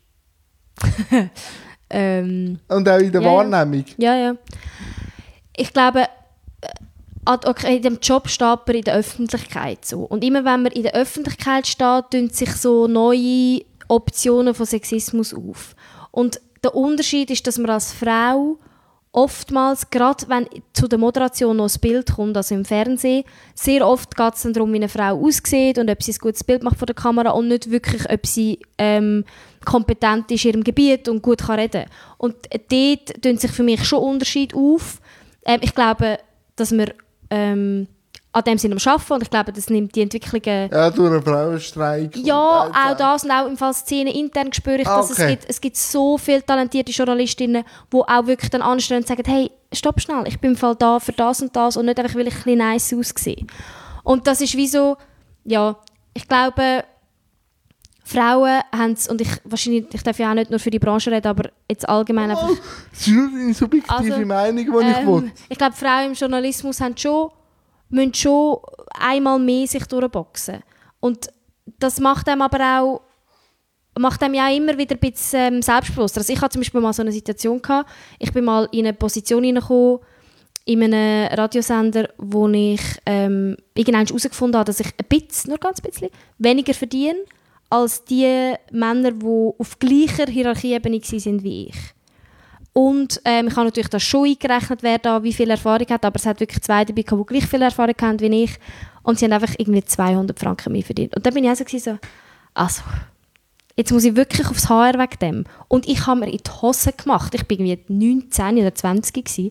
ähm, und auch in der
ja,
Wahrnehmung?
Ja, ja. Ich glaube, okay, in diesem Job steht man in der Öffentlichkeit. So. Und immer wenn man in der Öffentlichkeit steht, tun sich so neue Optionen von Sexismus auf. Und der Unterschied ist, dass man als Frau oftmals, gerade wenn zu der Moderation noch ein Bild kommt, also im Fernsehen, sehr oft geht es dann darum, wie eine Frau aussieht und ob sie ein gutes Bild macht vor der Kamera und nicht wirklich, ob sie ähm, kompetent ist in ihrem Gebiet und gut kann reden. Und dort tun sich für mich schon Unterschiede auf. Ähm, ich glaube, dass wir ähm, an dem sind am Arbeiten und ich glaube, das nimmt die Entwicklungen...
Ja, durch einen Frauenstreik.
Ja, auch das und auch im Fall Szene intern spüre ich,
ah,
dass
okay.
es, gibt, es gibt so viele talentierte Journalistinnen, die auch wirklich dann anstehen und sagen, hey, stopp schnell, ich bin im Fall da für das und das und nicht einfach, weil ich ein bisschen nice aussehe. Und das ist wie so, ja, ich glaube, Frauen haben es, und ich, wahrscheinlich, ich darf ja auch nicht nur für die Branche reden, aber jetzt allgemein einfach...
Oh, das ist nur eine subjektive also, Meinung, die ähm, ich will.
Ich glaube, Frauen im Journalismus haben schon... müssen schon einmal mehr sich durchboxen. Und das macht einem aber auch, macht einem ja auch immer wieder ein bisschen ähm, selbstbewusster. Also ich hatte zum Beispiel mal so eine Situation gehabt, ich bin mal in eine Position hineingekommen, in einem Radiosender, wo ich ähm, irgendwann herausgefunden habe, dass ich ein bisschen, nur ganz bisschen, weniger verdiene als die Männer, die auf gleicher Hierarchieebene waren wie ich. Und ähm, ich habe natürlich das schon eingerechnet, wer da wie viel Erfahrung hat, aber es hat wirklich zwei dabei gehabt, die gleich viel Erfahrung haben wie ich. Und sie haben einfach irgendwie zweihundert Franken mehr verdient. Und dann bin ich auch so, so also, jetzt muss ich wirklich aufs H R wegen dem. Und ich habe mir in die Hose gemacht. Ich war irgendwie neunzehn oder zwanzig gewesen.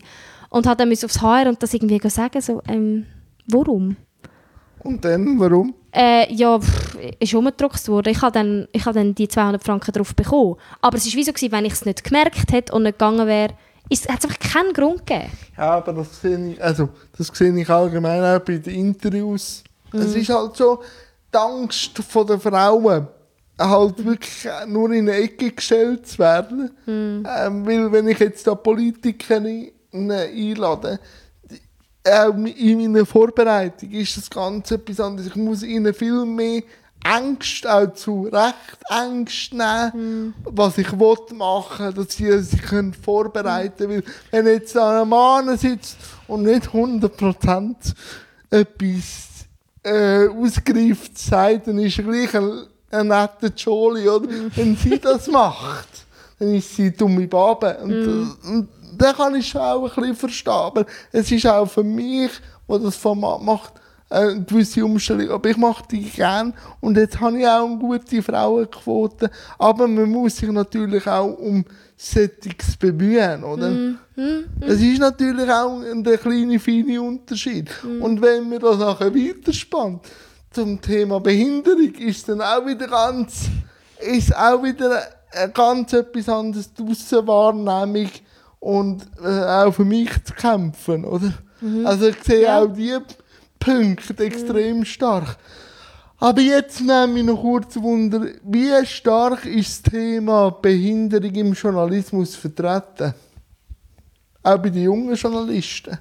Und hat dann aufs H R und das irgendwie sagen, so, ähm, warum?
Und dann, warum?
Äh, ja, pff, ist umgedruckt worden. Ich habe dann, ich hab dann die zweihundert Franken drauf bekommen. Aber es war wie so, gewesen, wenn ich es nicht gemerkt hätte und nicht gegangen wäre, hat es einfach keinen Grund gegeben.
Ja, aber das sehe ich, also, das sehe ich allgemein auch bei den Interviews. Mm. Es ist halt so, die Angst der Frauen, halt wirklich nur in eine Ecke gestellt zu werden. Mm. Ähm, weil wenn ich jetzt da Politiker einlade, auch in meiner Vorbereitung ist das Ganze etwas anderes. Ich muss ihnen viel mehr Ängste, auch zu Recht Ängste nehmen, mm. was ich machen will, dass sie sich vorbereiten können. Weil wenn jetzt da ein Mann sitzt und nicht hundert Prozent etwas äh, ausgereift sagt, dann ist er gleich ein, ein netter Jolie, oder? Mm. Wenn sie das macht, dann ist sie eine dumme Babe. Und, mm. und das kann ich schon auch ein bisschen verstehen. Aber es ist auch für mich, der das Format macht, eine gewisse Umstellung. Aber ich mache die gerne. Und jetzt habe ich auch eine gute Frauenquote. Aber man muss sich natürlich auch um Settings bemühen, oder? Mm, mm, mm. Es ist natürlich auch ein kleiner, feiner Unterschied. Mm. Und wenn wir das nachher weiterspannen zum Thema Behinderung, ist dann auch wieder ganz, ist auch wieder ein ganz etwas anderes, die Aussenwahrnehmung und äh, auch für mich zu kämpfen, oder? Mm. Also ich sehe ja. auch die Punkte extrem mm. stark. Aber jetzt nehme ich noch kurz Wunder, wie stark ist das Thema Behinderung im Journalismus vertreten? Auch bei den jungen Journalisten?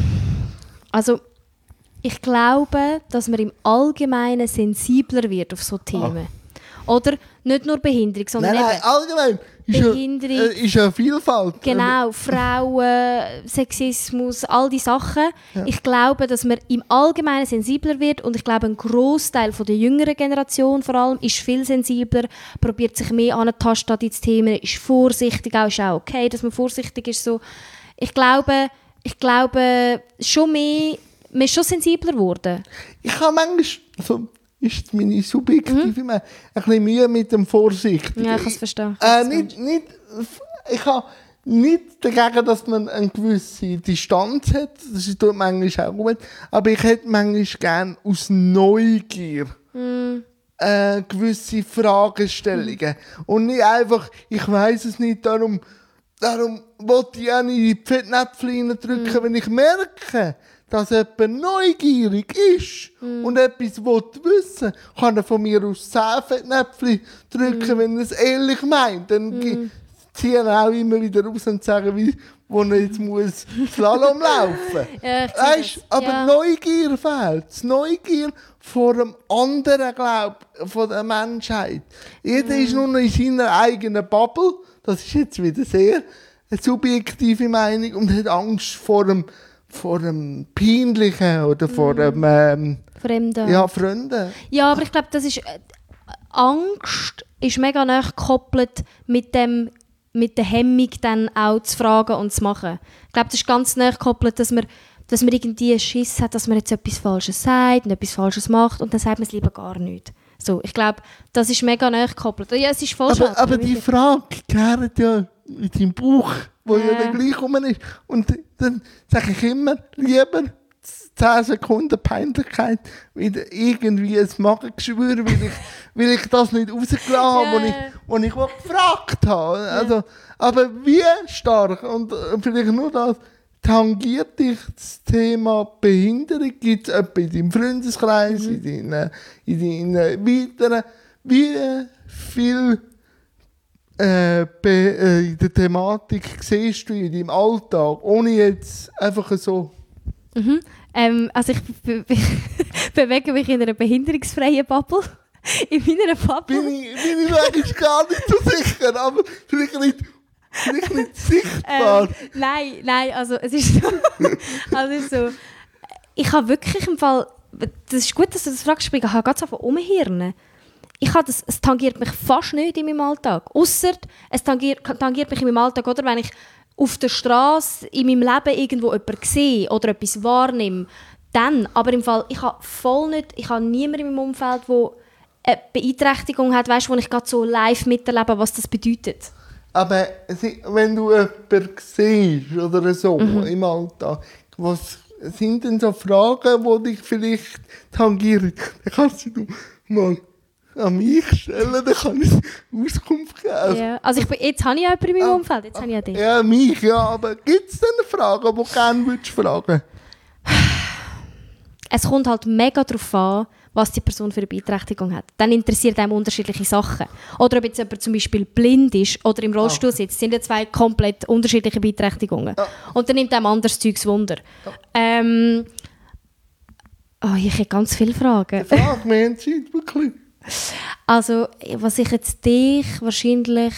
Also, ich glaube, dass man im Allgemeinen sensibler wird auf solche Themen. Ah. Oder nicht nur Behinderung, sondern
nein, nein, allgemein. Behinderung. Ist ja, ist ja Vielfalt.
Genau, Frauen, Sexismus, all diese Sachen. Ja. Ich glaube, dass man im Allgemeinen sensibler wird und ich glaube, ein Grossteil der jüngeren Generation vor allem ist viel sensibler, probiert sich mehr anzutasten an diese Themen, ist vorsichtig, auch ist auch okay, dass man vorsichtig ist. So. Ich glaube, ich glaube schon mehr, man ist schon sensibler geworden.
Ich habe manchmal... Also ist meine subjektive mhm. ein bisschen Mühe mit dem Vorsicht.
Ja, ich kann es verstehen.
Äh, nicht, nicht, ich habe nicht dagegen, dass man eine gewisse Distanz hat. Das ist manchmal auch gut. Aber ich hätte manchmal gerne aus Neugier mhm. äh, gewisse Fragestellungen. Mhm. Und nicht einfach, ich weiss es nicht, darum, darum wollte ich auch nicht in die Fettnäpfchen drücken, mhm. wenn ich merke, dass jemand neugierig ist mm. und etwas wissen will, kann er von mir aus zehn Fettnäpfchen drücken, mm. wenn er es ehrlich meint. Dann mm. ziehen er auch immer wieder raus und sagen, wie, wo er jetzt muss Slalom laufen muss. Ja, weißt, aber ja. Neugier fehlt. Das Neugier vor dem anderen, glaube ich, von der Menschheit. Jeder mm. ist nur noch in seiner eigenen Bubble. Das ist jetzt wieder sehr eine subjektive Meinung und hat Angst vor dem vor dem Peinlichen oder vor dem ähm,
Fremden.
Ja, Fremden.
Ja, aber ich glaube, das ist äh, Angst ist mega nah gekoppelt mit dem mit der Hemmung dann auch zu fragen und zu machen. Ich glaube, das ist ganz nah gekoppelt, dass man dass man irgendwie einen Schiss hat, dass man jetzt etwas Falsches sagt und etwas Falsches macht und dann sagt man es lieber gar nicht. So, ich glaube, das ist mega nah gekoppelt. Ja, es ist voll
aber, aber die Frage kehrt ja in deinem Buch, wo ja, ja dann gleich rum ist. Und dann sage ich immer, lieber zehn Sekunden Peinlichkeit, wieder irgendwie ein Magengeschwür, weil ich, weil ich das nicht rausgelassen habe, yeah. wo ich, wo ich gefragt habe. Also, yeah. Aber wie stark, und vielleicht nur das, tangiert dich das Thema Behinderung? Gibt es etwas in deinem Freundeskreis, mhm. in deinen, in deinen weiteren, wie viel Äh, be, äh, in der Thematik siehst du in deinem Alltag, ohne jetzt einfach so...
Mhm. Ähm, also ich be- be- bewege mich in einer behinderungsfreien Bubble. In meiner Bubble.
Bin ich, bin ich eigentlich gar nicht so sicher, aber vielleicht nicht, vielleicht nicht sichtbar.
Ähm, nein, nein, also es ist so... also so ich habe wirklich im Fall... Das ist gut, dass du das fragst, ich habe ganz einfach umhirnen. Ich habe das, es tangiert mich fast nicht in meinem Alltag. Ausser es tangiert, tangiert mich in meinem Alltag, oder wenn ich auf der Straße in meinem Leben irgendwo jemanden sehe oder etwas wahrnehme, dann. Aber im Fall, ich habe voll nicht, ich habe niemanden in meinem Umfeld, der eine Beeinträchtigung hat, weißt, wo ich gerade so live miterlebe, was das bedeutet.
Aber wenn du jemanden siehst oder so mhm. im Alltag, was sind denn so Fragen, die dich vielleicht tangieren? Dann kannst du mal an mich stellen, dann kann ich Auskunft geben.
Ja, also ich, jetzt habe ich jemanden in meinem Umfeld, jetzt habe ich ja dich.
Ja, mich, ja, aber gibt es denn Fragen, die du gerne würdest fragen?
Es kommt halt mega darauf an, was die Person für eine Beeinträchtigung hat. Dann interessiert einem unterschiedliche Sachen. Oder ob jetzt jemand zum Beispiel blind ist oder im Rollstuhl sitzt, das sind ja zwei komplett unterschiedliche Beeinträchtigungen. Ja. Und dann nimmt einem anderes Zeugs Wunder. Ja. Ähm, oh, ich habe ganz viele Fragen.
Frag, wir haben Zeit, wirklich.
Also, was ich jetzt dich wahrscheinlich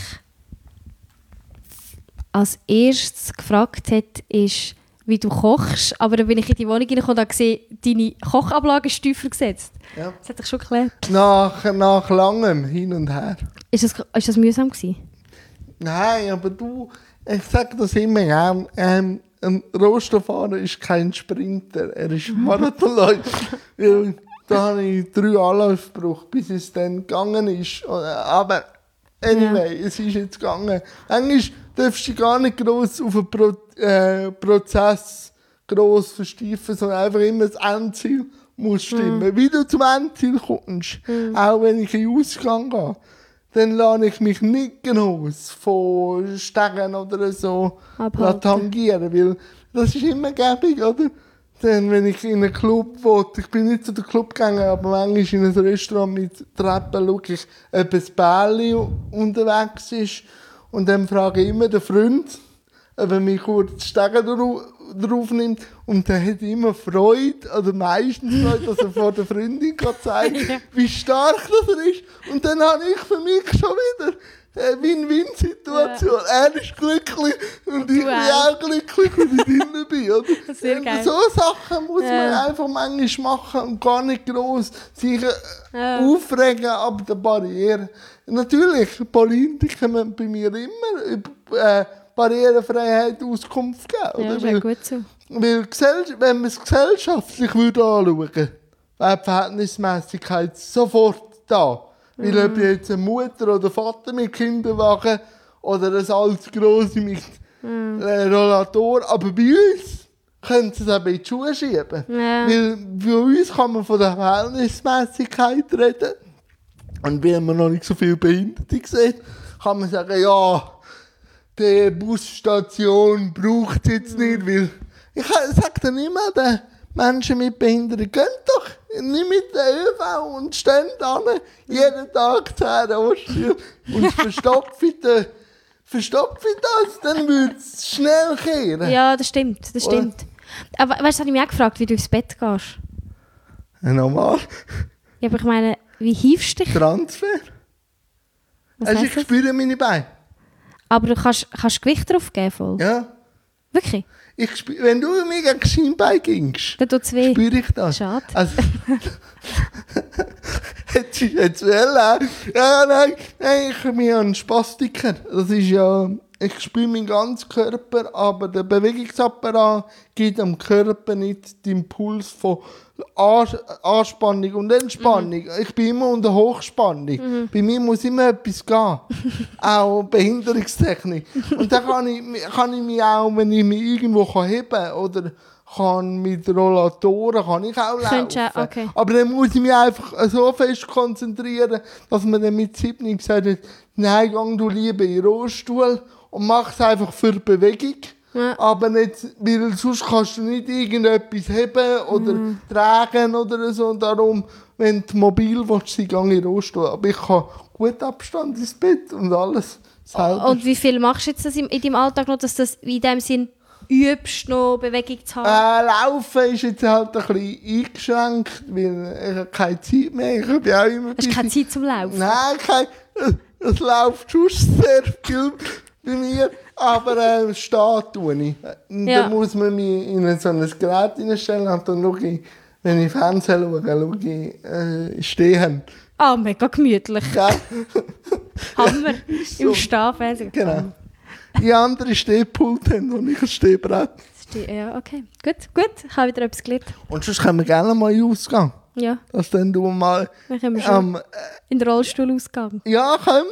als erstes gefragt hätte, ist, wie du kochst. Aber dann bin ich in die Wohnung reingekommen und habe gesehen, deine Kochablage ist tiefer gesetzt. Ja. Das hat dich schon geklärt.
Nach, nach langem Hin und Her.
Ist das, ist das mühsam gewesen?
Nein, aber du, ich sage das immer gern, ähm, ein Rollstuhlfahrer ist kein Sprinter, er ist Marathonläufer. Da habe ich drei Anläufe gebraucht, bis es dann gegangen ist. Aber anyway, ja. Es ist jetzt gegangen. Eigentlich darfst du gar nicht gross auf einen Pro, äh, Prozess gross versteifen, sondern einfach immer das Endziel muss stimmen. Mhm. Wie du zum Endziel kommst, mhm. auch wenn ich in den Ausgang gehe, dann lasse ich mich nicht gross von Stegen oder so tangieren, weil das ist immer gäbig, oder? Dann, wenn ich in einen Club will, ich bin nicht zu den Club gegangen, aber manchmal in ein Restaurant mit Treppen schaue ich, ob ein Bärli unterwegs ist. Und dann frage ich immer den Freund, ob er mich kurz Stegen drauf nimmt. Und der hat immer Freude, oder meistens Freude, dass er vor der Freundin zeigen kann, wie stark das er ist. Und dann habe ich für mich schon wieder eine Win-Win-Situation. Ja. Er ist glücklich und, und ich bin auch glücklich, wenn ich drin bin. Oder? Sehr geil. So Sachen muss ja. man einfach manchmal machen und gar nicht gross sich ja. aufregen ab der Barriere. Natürlich, Politiker müssen bei mir immer über äh, Barrierefreiheit Auskunft geben.
Ja,
oder?
Weil, gut so.
Weil wenn man es gesellschaftlich würde anschauen würde, wäre die Verhältnismäßigkeit sofort da. Weil ob jetzt eine Mutter oder Vater mit Kinderwagen oder ein altes Grosse mit mm. äh, Rollator, aber bei uns können sie es eben in die Schuhe schieben. Ja. Weil bei uns kann man von der Verhältnismäßigkeit reden. Und weil man noch nicht so viele Behinderte sieht, kann man sagen, ja, die Busstation braucht es jetzt mm. nicht, weil ich sage dann immer, den Menschen mit Behinderung, geht doch nicht mit der ÖV und stehen da jeden Tag zehn Rollstühle und verstopfen das, dann würde es schnell kehren.
Ja, das stimmt, das stimmt. Aber weißt du, habe ich mich auch gefragt, wie du ins Bett gehst.
Ja, normal.
Ja, aber ich meine, wie hiefst du dich?
Transfer. Was also ich das? Spüre meine Beine.
Aber du kannst, kannst Gewicht drauf geben, voll?
Ja.
Wirklich?
Ich spür, wenn du mir gegen das Schienbein gingst,
dann tut's weh.
Spüre ich das.
Schade.
Also, jetzt jetzt ja, nein, nein, ich bin ja ein Spastiker. Das ist ja, ich spüre meinen ganzen Körper, aber der Bewegungsapparat gibt am Körper nicht den Impuls von Anspannung und Entspannung. Mhm. Ich bin immer unter Hochspannung. Mhm. Bei mir muss immer etwas gehen. Auch Behinderungstechnik. Und dann kann ich, kann ich mich auch, wenn ich mich irgendwo heben kann oder kann mit Rollatoren kann ich auch laufen.
Okay.
Aber dann muss ich mich einfach so fest konzentrieren, dass man dann mit sieben gesagt hat, nein, gang du lieber in den Rollstuhl und mach es einfach für Bewegung. Ja. Aber nicht, weil sonst kannst du nicht irgendetwas heben oder mhm. tragen oder so. Und darum, wenn du mobil willst, dann gehe ich in den Rollstuhl. Aber ich habe gut Abstand ins Bett und alles selber.
Und wie viel machst du jetzt das in deinem Alltag noch, dass das in dem Sinn übst, noch Bewegung zu haben?
Äh, Laufen ist jetzt halt ein bisschen eingeschränkt, weil ich habe keine Zeit mehr. Ich habe auch immer
Hast du keine Zeit zum Laufen?
Nein, kein, es läuft schon sehr viel bei mir. Aber äh, stehen tue ich. Ja. Dann muss man mich in so ein Gerät hineinstellen und dann schaue ich, wenn ich Fernsehen schaue, schaue ich äh, stehen.
Ah, oh, mega gemütlich.
Ja.
Hammer,
so.
Im Stehfernsehen.
Genau. Die andere Stehpult haben und ich ein Stehbrett.
Ja, okay. Gut, gut. Ich habe wieder etwas gelernt.
Und sonst können wir gerne mal in den Ausgang.
Ja.
Dass dann du mal...
Dann können wir schon ähm, in den Rollstuhlausgang.
Ja, können wir.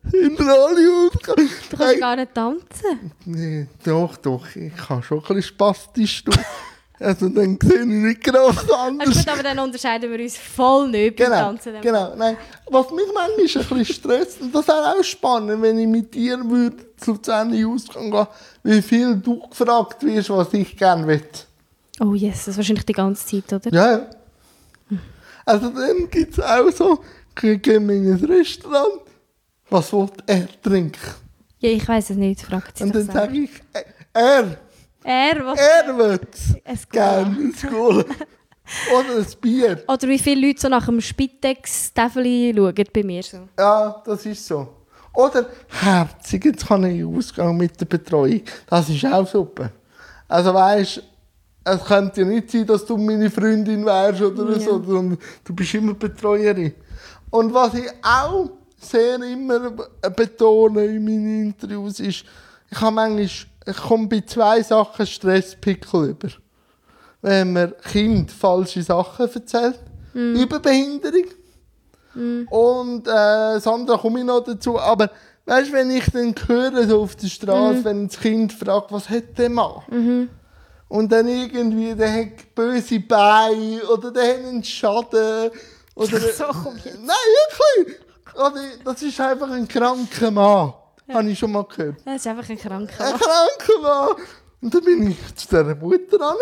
in der alle ausgegangen.
Du kannst hey. gar nicht tanzen.
Nee, doch, doch. Ich kann schon ein bisschen spastisch tun. Also dann sehe ich nicht genau was anderes.
Gut, aber dann unterscheiden wir uns voll nicht beim
genau,
Tanzen.
Genau, nein. Was mich manchmal ein bisschen stresst, und das wäre auch spannend, wenn ich mit dir würde zu Luzern ausgehen, wie viel du gefragt wirst, was ich gerne will.
Oh yes, das ist wahrscheinlich die ganze Zeit, oder?
Ja, ja. Also dann gibt es auch so, gehen wir in ein Restaurant, was will er trinken?
Ja, ich weiss es nicht, fragt sie.
Und dann sage ich, er...
Er, was
er wird gerne ein Cola. Oder ein Bier.
Oder wie viele Leute so nach dem Spitex-Täfeli schauen bei mir. So.
Ja, das ist so. Oder herzig, jetzt kann ich ausgehen mit der Betreuung. Das ist auch super. Also weisst, es könnte ja nicht sein, dass du meine Freundin wärst oder ja. so, sondern du bist immer Betreuerin. Und was ich auch sehr immer betone in meinen Interviews ist, ich habe manchmal Ich komme bei zwei Sachen Stresspickel über. Wenn man Kind falsche Sachen erzählt, mm. über Behinderung. Mm. Und äh, Sandra komme ich noch dazu. Aber weißt du, wenn ich dann höre so auf der Straße, mm. wenn das Kind fragt, was hat der Mann? Mm-hmm. Und dann irgendwie, der hat böse Beine oder der hat einen Schaden. Oder,
so komm jetzt.
Nein, wirklich. Oder, das ist einfach ein kranker Mann. Ja. Habe ich schon mal gehört.
Das ist einfach ein kranker Mann.
Ein kranker Mann. Und dann bin ich zu dieser Mutter ran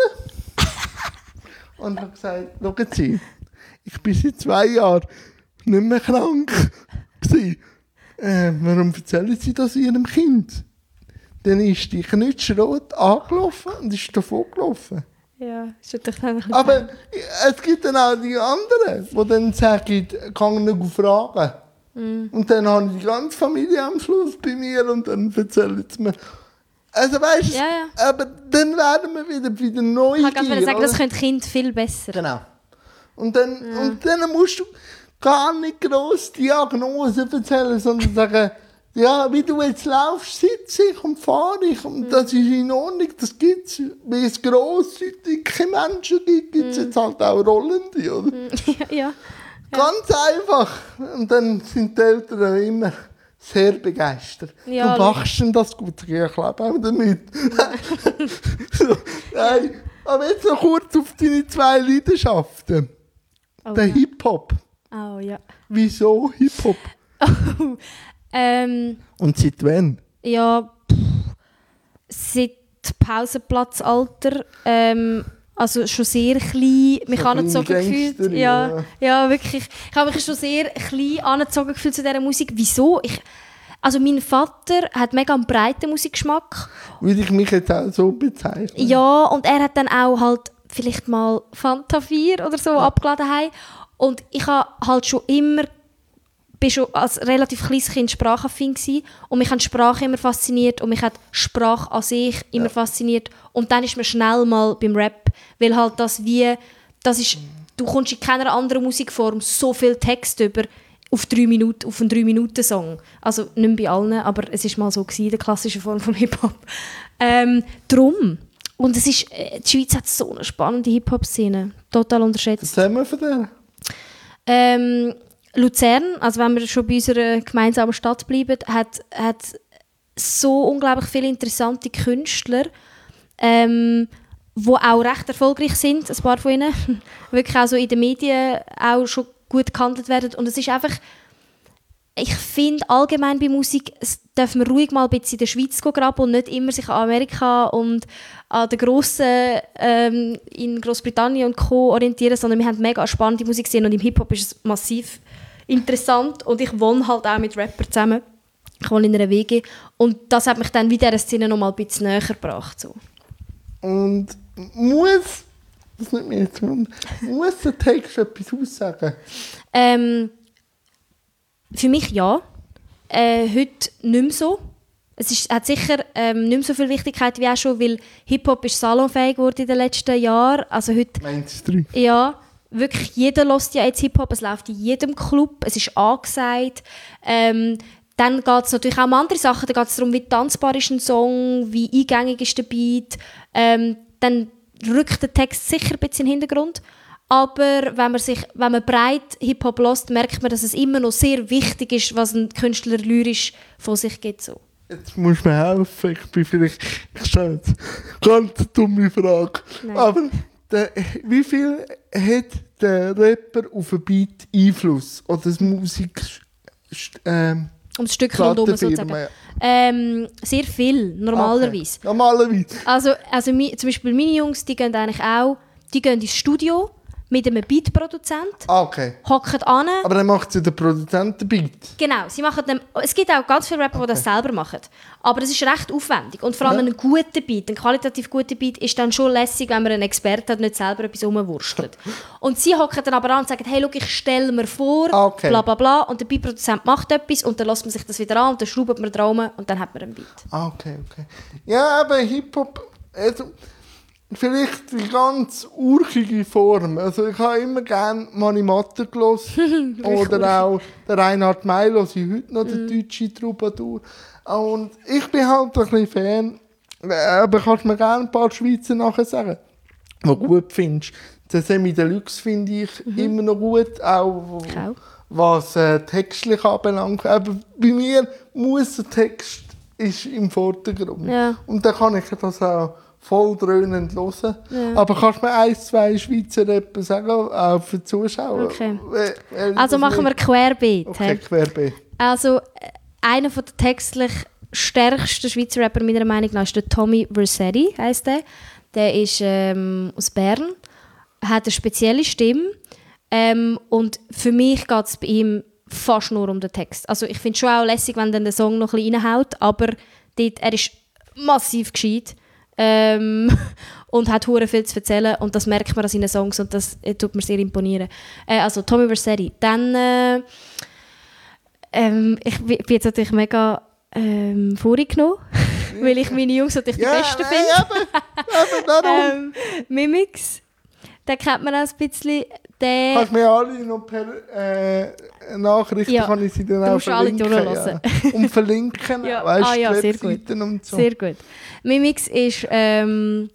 und habe gesagt, schauen Sie, ich bin seit zwei Jahren nicht mehr krank gewesen. Äh, warum erzählen Sie das Ihrem Kind? Dann ist die knutschrot angelaufen und ist davon gelaufen.
Ja, ist natürlich einfach ein
Aber es gibt dann auch die anderen, die dann sagen, kann ich nicht fragen. Mm. Und dann habe ich die ganze Familie am Schluss bei mir und dann erzählen sie mir. Also weißt du,
ja, ja.
aber dann werden wir wieder, wieder neu.
Ich kann sagen, das können Kinder viel besser.
Genau. Und dann,
ja.
und dann musst du gar nicht gross Diagnosen erzählen, sondern sagen, ja, wie du jetzt laufst, sitze ich und fahre ich und mm. das ist in Ordnung, das gibt es. Wie es grosse, dicke Menschen gibt, gibt es mm. jetzt halt auch rollende, oder?
Mm. ja, ja.
Ganz einfach. Und dann sind die Eltern immer sehr begeistert.
Ja,
du machst denn das gut? Ja, ich glaube auch damit. so, nein. Aber jetzt noch kurz auf deine zwei Leidenschaften. Oh, der ja. Hip-Hop.
Oh ja.
Wieso Hip-Hop?
Oh, ähm,
Und seit wann?
Ja, pff, seit Pausenplatzalter. Ähm, Also schon sehr klein, mich so angezogen gefühlt. Ja, ja. ja, wirklich. Ich habe mich schon sehr klein angezogen gefühlt zu dieser Musik. Wieso? Ich, also mein Vater hat mega einen breiten Musikgeschmack.
Würde ich mich jetzt auch so bezeichnen?
Ja, und er hat dann auch halt vielleicht mal Fanta vier oder so ja. abgeladen. Und ich habe halt schon immer, bin schon als relativ kleines Kind sprachaffin gewesen. Und mich hat Sprache immer fasziniert und mich hat Sprache an sich immer ja. fasziniert. Und dann ist man schnell mal beim Rap, weil halt das wie, das ist, du kommst in keiner anderen Musikform so viel Text über auf, drei Minuten, auf einen drei Minuten Song. Also nicht bei allen, aber es war mal so gewesen, die klassische Form von Hip-Hop. Ähm, drum. Und es ist, die Schweiz hat so eine spannende Hip-Hop-Szene, total unterschätzt.
Was haben wir von der?
Ähm, Luzern, also wenn wir schon bei unserer gemeinsamen Stadt bleiben, hat, hat so unglaublich viele interessante Künstler, ähm, die auch recht erfolgreich sind, ein paar von ihnen, wirklich auch so in den Medien auch schon gut gehandelt werden. Und es ist einfach, ich finde allgemein bei Musik, es darf man ruhig mal ein bisschen in der Schweiz graben und nicht immer sich an Amerika und an den Grossen ähm, in Großbritannien und Co. orientieren, sondern wir haben mega spannende Musik gesehen und im Hip-Hop ist es massiv interessant und ich wohne halt auch mit Rappern zusammen. Ich wohne in einer W G und das hat mich dann wieder der Szene noch mal ein bisschen näher gebracht. So.
Und muss, das nicht mehr jetzt, muss der Text etwas aussagen?
Ähm, für mich ja. Äh, heute nicht mehr so. Es ist, hat sicher ähm, nicht mehr so viel Wichtigkeit wie auch schon, weil Hip-Hop ist salonfähig geworden in den letzten Jahren. Also heute,
Mainstream.
Ja, wirklich jeder hört ja jetzt Hip-Hop, es läuft in jedem Club, es ist angesagt. Ähm, dann geht es natürlich auch um andere Sachen, da geht es darum, wie tanzbar ist ein Song, wie eingängig ist der Beat. Ähm, dann rückt der Text sicher ein bisschen in den Hintergrund. Aber wenn man, sich, wenn man breit Hip-Hop hört, merkt man, dass es immer noch sehr wichtig ist, was ein Künstler lyrisch von sich gibt. So.
Jetzt musst du mir helfen. Ich bin vielleicht... Ich stelle jetzt ganz eine dumme Frage. Nein. Aber der, wie viel hat der Rapper auf ein Beat Einfluss? Oder das Musik... Ähm,
um das Stück rundum sozusagen. Ja. Ähm, sehr viel, normalerweise.
Okay. Normalerweise.
Also, also mi, zum Beispiel meine Jungs, die gehen eigentlich auch, die gehen ins Studio mit einem Beat-Produzent,
ah, okay.
hocken an.
Aber dann macht sie der Produzent den Beat?
Genau, sie machen den, es gibt auch ganz viele Rapper, okay. die das selber machen. Aber es ist recht aufwendig. Und vor allem ja. ein guter Beat, ein qualitativ guter Beat, ist dann schon lässig, wenn man einen Experten hat und nicht selber etwas rumwurstelt. Und sie hocken dann aber an und sagen, hey, schau, ich stelle mir vor, ah, okay. bla bla bla, und der Beat-Produzent macht etwas und dann lässt man sich das wieder an und dann schraubt man dran und dann hat man einen Beat.
Ah, okay, okay. Ja, aber Hip-Hop... Also vielleicht die ganz urchige Form. Also ich habe immer gerne Mani Matter gehört. Oder auch der Reinhard May, höre ich heute noch, der mm. deutsche Troubadour. Und ich bin halt ein bisschen Fan. Aber kannst du mir gerne ein paar Schweizer nachher sagen, die du gut findest. Das Semi Deluxe finde ich mhm. immer noch gut, auch okay. was äh, textlich anbelangt. Aber bei mir muss der Text ist im Vordergrund. Ja. Und dann kann ich das auch voll dröhnend hören. Ja. Aber kannst du mir ein, zwei Schweizer Rapper sagen, auch für die Zuschauer?
Okay. Also machen wir querbeet.
Okay, querbeet.
Also einer der textlich stärksten Schweizer Rapper meiner Meinung nach ist der Tommy Vercetti, heisst der. Der ist ähm, aus Bern, hat eine spezielle Stimme ähm, und für mich geht es bei ihm fast nur um den Text. Also ich finde es schon auch lässig, wenn dann der Song noch ein bisschen reinhaut, aber dort, er ist massiv gescheit. Ähm, und hat hure viel zu erzählen und das merkt man an seinen Songs und das äh, tut mir sehr imponieren. Äh, also Tommy Vercetti. Dann äh, ähm, ich bin jetzt natürlich mega ähm, vorgenommen, weil ich meine Jungs natürlich ja, die Besten finde. Ja, aber, aber ähm, Mimix, den kennt man auch ein bisschen. Der
kannst du mir alle noch per äh, Nachrichten, ja, kann ich sie dann auch verlinken. Ja. Und verlinken, ja. Weißt,
ah, ja, sehr gut.
Und so.
Sehr gut. Mimix ist ähm,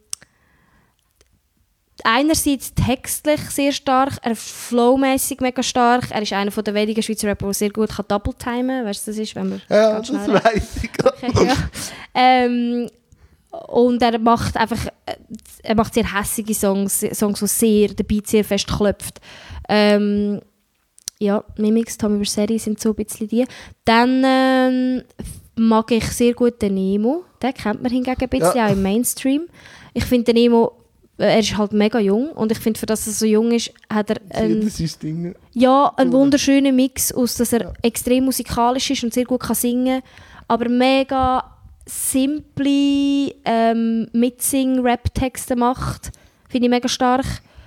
einerseits textlich sehr stark, er ist flowmäßig mega stark. Er ist einer der wenigen Schweizer Rapper, der sehr gut double-timen kann. Weißt du, das ist, wenn man
ja, ganz schnell das weiss ich
okay, ja. ähm, Und er macht einfach, er macht sehr hässige Songs, Songs, die sehr, der Beat sehr fest klopft. Ähm, ja, Mimix, Tommy Vercetti sind so ein bisschen die. Dann ähm, mag ich sehr gut den Nemo. Den kennt man hingegen ein bisschen, ja. auch im Mainstream. Ich finde den Nemo, er ist halt mega jung und ich finde, für das er so jung ist, hat er einen,
Ding.
Ja, einen wunderschönen Mix aus, dass er ja. extrem musikalisch ist und sehr gut kann singen, aber mega simple ähm, Mitsing-Rap-Texte macht. Finde ich mega stark.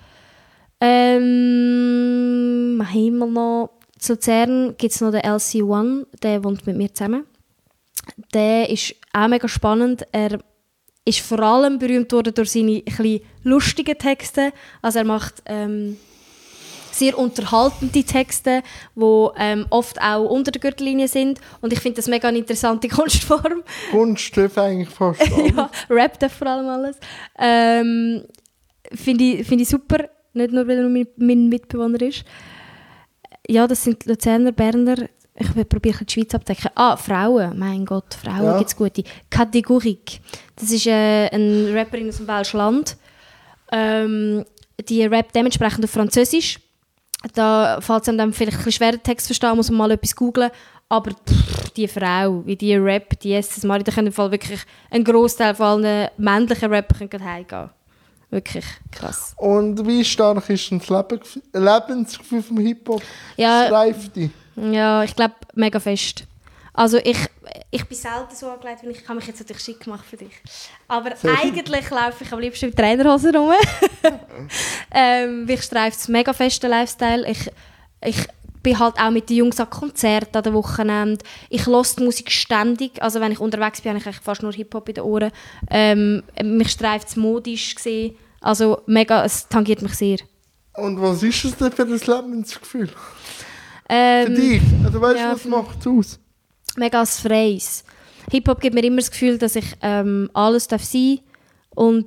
Ähm, was haben wir noch? Zu Luzern gibt es noch den L C One, der wohnt mit mir zusammen. Der ist auch mega spannend. Er ist vor allem berühmt worden durch seine etwas lustigen Texte. Also er macht ähm, sehr unterhaltende Texte, die ähm, oft auch unter der Gürtellinie sind. Und ich finde das mega eine interessante Kunstform.
Kunst darf eigentlich fast alles.
Ja, Rap darf vor allem alles. Ähm, finde ich, find ich super, nicht nur, weil er mein, mein Mitbewohner ist. Ja, das sind Luzerner, Berner. Ich probiere die Schweiz abzudecken. Ah, Frauen. Mein Gott, Frauen ja. gibt es gute. Kategorik. Das ist äh, eine Rapperin aus dem Welschen Land. Ähm, die rappt dementsprechend auf Französisch. Da fällt es einem dann vielleicht ein bisschen schwer, den Text zu verstehen, muss man mal etwas googlen. Aber pff, die Frau, wie die Rap, die S S Mari, da können im Fall wirklich ein Grossteil von allen männlichen Rappern heimgehen. Wirklich krass.
Und wie stark ist das Lebensgefühl vom Hip-Hop?
Ja,
Streift dich?
Ja, ich glaube, mega fest. Also ich, ich bin selten so angelegt, weil ich kann mich jetzt natürlich schick machen für dich. Aber Sehr eigentlich laufe ich am liebsten mit Trainerhosen rum. ähm, ich streife es mega fest, den Lifestyle. Ich, ich bin halt auch mit den Jungs an Konzerten an den Wochenende. Ich höre die Musik ständig. Also wenn ich unterwegs bin, habe ich eigentlich fast nur Hip-Hop in den Ohren. Ähm, mich streift es modisch gesehen. Also mega, es tangiert mich sehr.
Und was ist es denn für das Lebensgefühl?
Ähm,
für dich? Also weißt du, ja, was macht es aus?
Mega Freies. Hip-Hop gibt mir immer das Gefühl, dass ich ähm, alles darf sein und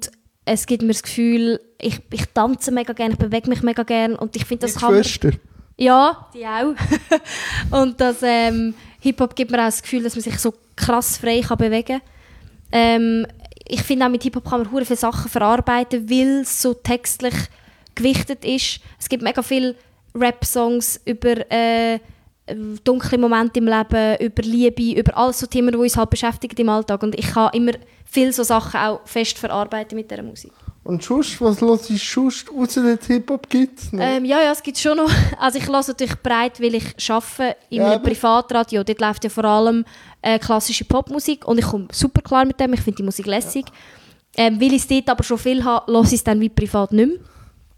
es gibt mir das Gefühl, ich, ich tanze mega gerne, ich bewege mich mega gerne und ich finde, das kann
Schwester?
Man, ja, die auch. Und das ähm, Hip-Hop gibt mir auch das Gefühl, dass man sich so krass frei kann bewegen kann. Ähm, ich finde auch mit Hip-Hop kann man sehr viele Sachen verarbeiten, weil es so textlich gewichtet ist. Es gibt mega viele Rap-Songs über äh, dunkle Momente im Leben, über Liebe, über all so Themen, die uns halt beschäftigen im Alltag. Und ich kann immer viele so Sachen auch fest verarbeiten mit dieser Musik.
Und sonst, was hörst du sonst außer den Hip-Hop gibt es noch?
Ähm, ja, ja, es gibt schon noch. Also ich höre natürlich breit, weil ich arbeite in
ja,
einem Privatradio. Dort läuft ja vor allem äh, klassische Popmusik und ich komme super klar mit dem. Ich finde die Musik lässig. Ja. Ähm, weil ich es dort aber schon viel habe, höre ich es dann wie privat nicht mehr.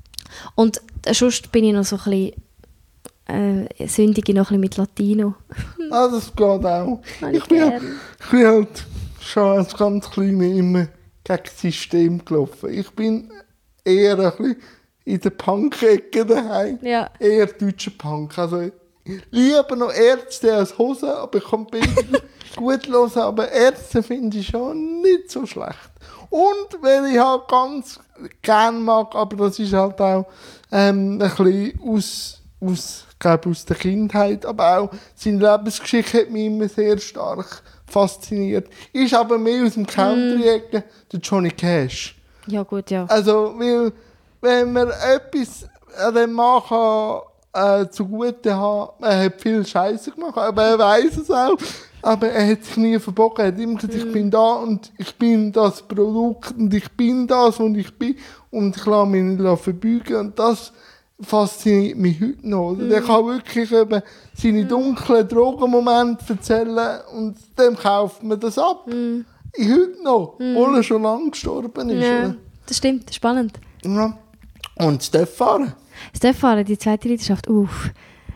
Und äh, sonst bin ich noch so ein bisschen äh, sündige noch ein bisschen mit Latino.
Ah, das geht auch. Ich bin, ich bin halt schon als ganz Kleiner immer gegen das System gelaufen. Ich bin eher ein bisschen in der Punk-Ecke daheim.
Ja.
Eher deutscher Punk. Also, ich liebe noch Ärzte als Hose, aber ich kann beide gut hören. Aber Ärzte finde ich schon nicht so schlecht. Und wenn ich halt ganz gerne mag, aber das ist halt auch ähm, ein bisschen aus, aus, ich glaube, aus der Kindheit, aber auch seine Lebensgeschichte hat mich immer sehr stark fasziniert. Ist aber mehr aus dem Country-Ecke, mm. der Johnny Cash.
Ja gut, ja.
Also, weil, wenn man etwas an dem Mann kann, äh, zugute haben, er hat viel Scheiße gemacht, aber er weiß es auch. Aber er hat sich nie verbogen. Er hat immer gesagt, mm. ich bin da und ich bin das Produkt und ich bin das, was ich bin und ich lasse mich nicht verbeugen. Und das fasziniert mich heute noch. Mm. Der kann wirklich eben seine dunklen Drogenmomente erzählen und dem kauft man das ab. Mm. Ich heute noch, mm. obwohl er schon lange gestorben ist.
Ja,
oder?
Das stimmt, spannend.
Ja. Und Stefan?
Stefan, die zweite Leidenschaft, uff.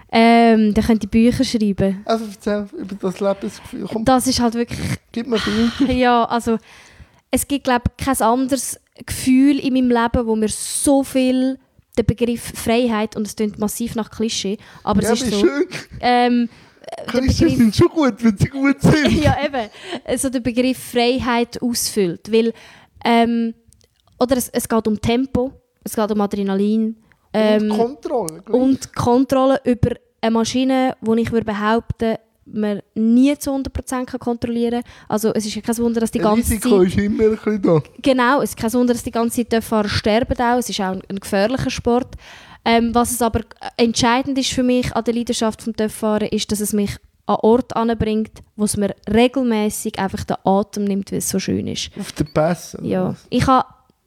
Ähm, der könnte Bücher schreiben.
Also erzähl über das Lebensgefühl. Komm.
Das ist halt wirklich...
Gib mir Bilder.
Ja, also es gibt, glaube ich, kein anderes Gefühl in meinem Leben, wo mir so viel den Begriff Freiheit, und es klingt massiv nach Klischee, aber
ja,
es ist so...
Schön.
Ähm,
Klischees sind schon gut, wenn sie gut sind.
Ja, eben. Also der Begriff Freiheit ausfüllt, weil... Ähm, oder es, es geht um Tempo, es geht um Adrenalin. Ähm,
und Kontrolle. Gleich.
Und Kontrolle über eine Maschine, die ich würde behaupten, man nie zu hundert Prozent kontrollieren kann. Also es ist ja kein Wunder, dass die ganze Zeit...
Das Risiko ist immer ein bisschen da.
Genau, es ist kein Wunder, dass die ganze Zeit Fahrer sterben auch. Es ist auch ein, ein gefährlicher Sport. Ähm, was es aber entscheidend ist für mich an der Leidenschaft vom Töpffahren, ist, dass es mich an Ort anbringt, wo es mir regelmäßig einfach den Atem nimmt, weil es so schön ist.
Auf den Pass?
Ja. Ich habe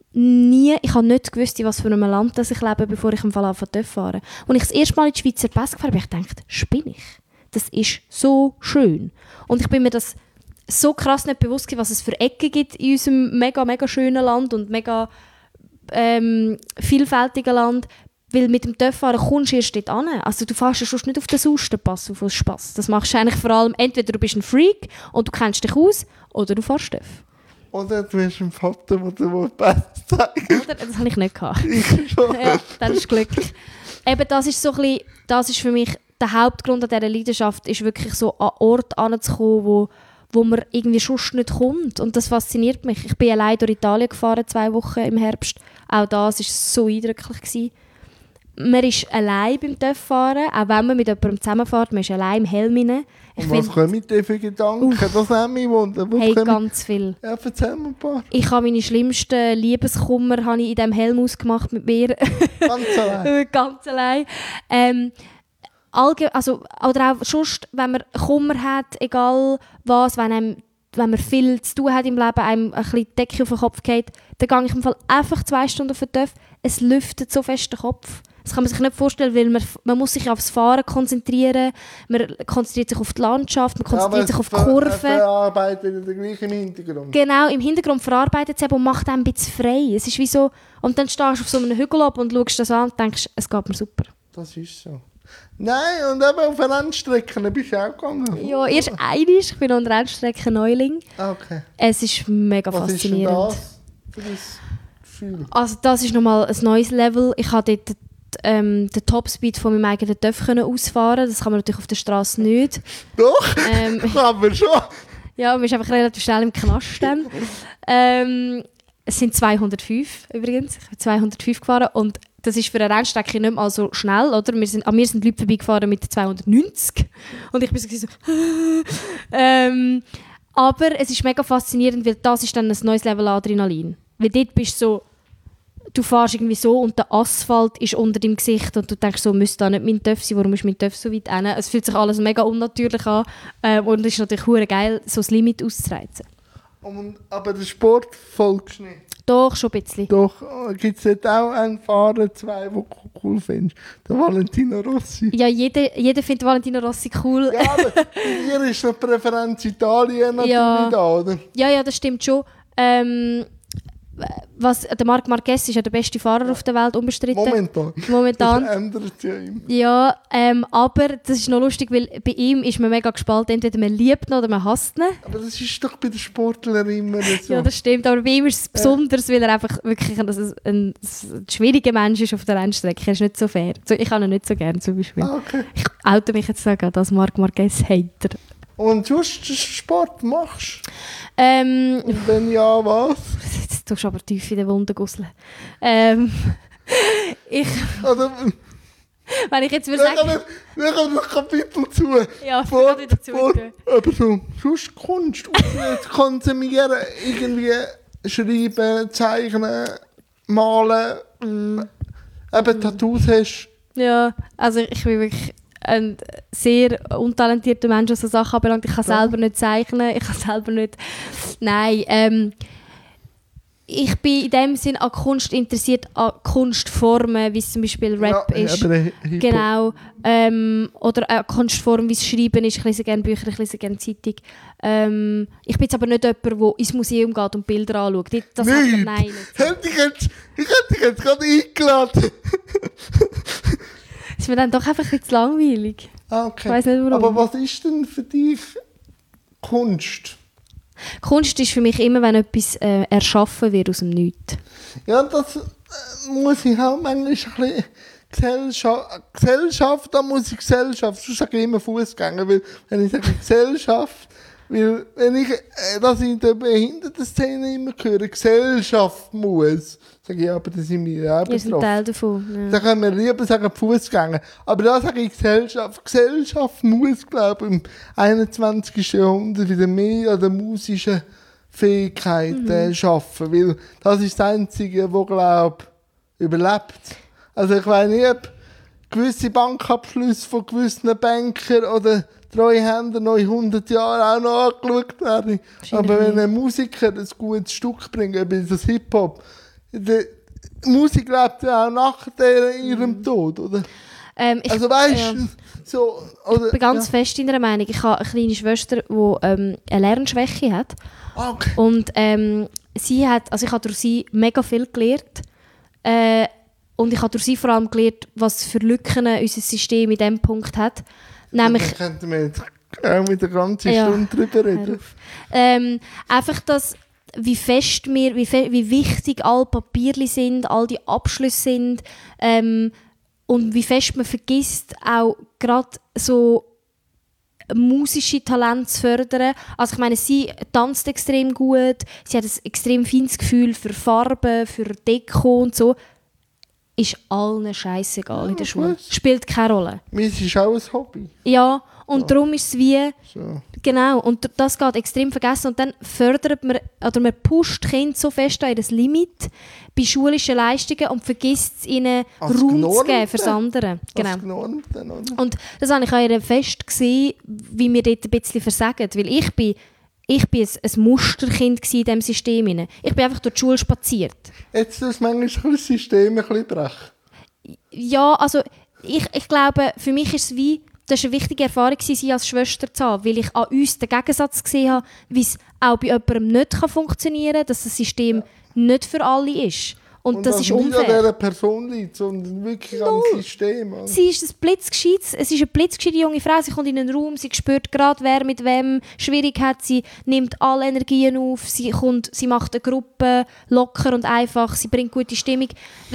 nie, ich habe nicht gewusst, in was für einem Land das ich lebe, bevor ich im Fall anfange zu fahren. Und ich das erste Mal in die Schweizer Pässe gefahren bin, habe ich gedacht, spinne ich? Das ist so schön. Und ich bin mir das so krass nicht bewusst gewesen, was es für Ecken gibt in unserem mega, mega schönen Land und mega ähm, vielfältigen Land. Weil mit dem Töpffahren kommst du erst dort hin. Also du fährst ja schon nicht auf den Saustenpass, auf den Spass. Das machst du eigentlich vor allem, entweder du bist ein Freak und du kennst dich aus, oder du fährst Töpf.
Oder du hast einen Vater, der dir Pass zeigt.
Oder? Das habe ich nicht gehabt. Ich schon. Ja, dann ist Glück. Eben, das ist so ein bisschen, das ist für mich der Hauptgrund an dieser Leidenschaft, ist wirklich so an Ort anzukommen, wo, wo man irgendwie sonst nicht kommt. Und das fasziniert mich. Ich bin allein durch Italien gefahren, zwei Wochen im Herbst. Auch das war so eindrücklich gewesen. Man ist allein beim Töpffahren, auch wenn man mit jemandem zusammenfährt, man ist allein im Helm rein.
Und was kommen dir für Gedanken? Uff. Das nehme ich wunder.
Hey, ganz viel.
Ja, erzähl mir ein paar.
Ich habe meine schlimmsten Liebeskummer habe ich in diesem Helm ausgemacht mit mir.
Ganz allein?
Ganz allein. Ähm, allge- also, oder auch sonst, wenn man Kummer hat, egal was, wenn, einem, wenn man viel zu tun hat im Leben, einem ein bisschen die Decke auf den Kopf geht, dann gehe ich im Fall einfach zwei Stunden auf den Töpf. Es lüftet so fest den Kopf. Das kann man sich nicht vorstellen, weil man, man muss sich aufs Fahren konzentrieren, man konzentriert sich auf die Landschaft, man konzentriert ja, sich auf die Kurven. Man
verarbeitet den gleichen Hintergrund.
Genau, im Hintergrund verarbeitet es eben und macht einem ein bisschen frei. Es ist wie so, und dann stehst du auf so einem Hügel ab und schaust das an und denkst, es geht mir super.
Das ist so. Nein, und eben auf Rennstrecken bist du auch gegangen?
Ja, erst einmal, ich bin noch ein Rennstrecken-Neuling.
Okay.
Es ist mega
Was
faszinierend.
Was ist denn das für das Gefühl?
Also das ist nochmal ein neues Level. Ich habe dort ähm, den Topspeed von meinem eigenen Töpf ausfahren. Das kann man natürlich auf der Straße nicht.
Doch,
ähm,
kann man schon.
Ja, man ist einfach relativ schnell im Knast dann. ähm, es sind zweihundertfünf übrigens. Ich bin zweihundertfünf gefahren und das ist für eine Rennstrecke nicht mal so schnell, oder? Wir sind, an mir sind Leute vorbeigefahren mit zweihundertneunzig und ich bin so, so ähm, aber es ist mega faszinierend, weil das ist dann ein neues Level Adrenalin. Weil dort bist du so, du fährst irgendwie so und der Asphalt ist unter deinem Gesicht und du denkst so, müsste da nicht mein Töff sein, warum ist mein Töff so weit hin? Es fühlt sich alles mega unnatürlich an äh, und es ist natürlich hure geil, so das Limit auszureizen.
Und, aber den Sport folgst du nicht?
Doch, schon ein bisschen.
Doch, gibt es nicht auch einen Fahrer, zwei, die du cool findest? Der Valentino Rossi.
Ja, jeder, jeder findet Valentino Rossi cool.
Ja, aber bei dir ist eine Präferenz Italien natürlich
ja.
da, oder?
Ja, ja, das stimmt schon. Ähm, was, der Marc Marquez ist ja der beste Fahrer auf der Welt, unbestritten.
Momentan.
Momentan.
Das ändert ja immer.
Ja, ähm, aber das ist noch lustig, weil bei ihm ist man mega gespalten. Entweder man liebt ihn oder man hasst ihn.
Aber das ist doch bei den Sportlern immer so.
Ja, das stimmt. Aber bei ihm ist es besonders, weil er einfach wirklich ein, ein, ein, ein schwieriger Mensch ist auf der Rennstrecke. Er ist nicht so fair. Ich habe ihn nicht so gerne zum Beispiel.
Ah, okay.
Ich oute mich jetzt sogar als Marc Marquez-Hater.
Und du Sport machst?
Ähm,
Und wenn ja, was?
Jetzt tust du aber tief in den Wunden gusseln. Ähm, ich...
Oder,
wenn ich jetzt würde sagen...
Wir kommen das Kapitel zu.
Ja,
Sport,
wieder zu.
Sport, aber so, sonst Kunst, konsumieren, irgendwie schreiben, zeichnen, malen, mm. eben Tattoos hast.
Ja, also ich bin wirklich ein sehr untalentierter Mensch, was so Sachen anbelangt. Ich kann ja. selber nicht zeichnen, ich kann selber nicht... Nein, ähm, ich bin in dem Sinn an Kunst interessiert, an Kunstformen, wie es zum Beispiel Rap ja, ist. Genau. Ähm, oder an Kunstformen, wie es Schreiben ist. Ich lese gerne Bücher, ich lese gerne Zeitung. Ähm, ich bin jetzt aber nicht jemand, der ins Museum geht und Bilder anschaut. Das
nicht.
Ich, nein, nicht.
Hätte ich jetzt, ich hätte dich jetzt gerade eingeladen.
Das ist mir dann doch einfach ein bisschen langweilig.
Ah, okay.
Ich weiss nicht, warum.
Aber was ist denn für dich Kunst?
Kunst ist für mich immer, wenn etwas äh, erschaffen wird aus dem Nichts.
Ja, das äh, muss ich auch manchmal ein bisschen Gesellschaft, Gesellschaft, da muss ich Gesellschaft, sonst sage ich immer Fußgänger, weil wenn ich sage Gesellschaft, weil wenn ich äh, das in der Behindertenszene immer höre, Gesellschaft muss, sage ich, aber das sind wir auch
betroffen. Wir sind Teil davon. Ja.
Da können wir lieber sagen Fußgänger. Aber da sage ich Gesellschaft. Gesellschaft muss, glaube ich, im einundzwanzigsten Jahrhundert wieder mehr an der musischen Fähigkeit mhm. äh, schaffen. Weil das ist das Einzige, was, glaube ich, überlebt. Also ich weiß nicht, ob gewisse Bankabschlüsse von gewissen Bankern oder Treuhänder noch in hundert Jahren auch noch angeschaut werden. Aber wenn ein Musiker ein gutes Stück bringt, ob das Hip-Hop, die Musik lebt ja auch nach der, ihrem mm. Tod, oder?
Ähm, ich,
also weißt du,
ja.
so... Oder,
ich bin ganz
ja.
fest in der Meinung, ich habe eine kleine Schwester, die ähm, eine Lernschwäche hat.
Okay.
Und ähm, sie hat, also ich habe durch sie mega viel gelernt. Äh, und ich habe durch sie vor allem gelernt, was für Lücken unser System in diesem Punkt hat. Nämlich,
da könnten wir jetzt auch mit der ganzen ja, Stunde drüber reden.
Ähm, einfach, dass... wie fest wir, wie, fe- wie wichtig alle Papierli sind, all die Abschlüsse sind ähm, und wie fest man vergisst, auch gerade so musische Talente zu fördern. Also ich meine, sie tanzt extrem gut, sie hat ein extrem feines Gefühl für Farben, für Deko und so. Ist allen scheissegal ja, in der Schule. Spielt keine Rolle.
Meins ist auch ein Hobby.
Ja, und ja. darum ist es wie...
So.
Genau, und das geht extrem vergessen. Und dann fördert man, oder man pusht Kinder so fest an ihr Limit bei schulischen Leistungen und vergisst es ihnen, als Raum Genormte. Zu geben für das andere. Genau. Als Genormte, oder? Und das habe ich an ihr fest gesehen, wie wir dort ein bisschen versagen. Weil ich bin... Ich war ein, ein Musterkind in diesem System. Ich bin einfach durch die Schule spaziert.
Jetzt ist manchmal das System ein bisschen brechen.
Ja, also ich, ich glaube, für mich ist es wie, das war eine wichtige Erfahrung, sie als Schwester zu haben, weil ich an uns den Gegensatz gesehen habe, wie es auch bei jemandem nicht funktionieren kann, dass das System ja. nicht für alle ist. Und, und das ist unfair.
Nicht an dieser Person liegt, sondern wirklich no. am System. Also.
Sie ist ein blitzgescheites, es ist eine blitzgescheite junge Frau, sie kommt in einen Raum, sie spürt gerade, wer mit wem schwierig hat, sie nimmt alle Energien auf, sie, kommt, sie macht eine Gruppe locker und einfach, sie bringt gute Stimmung.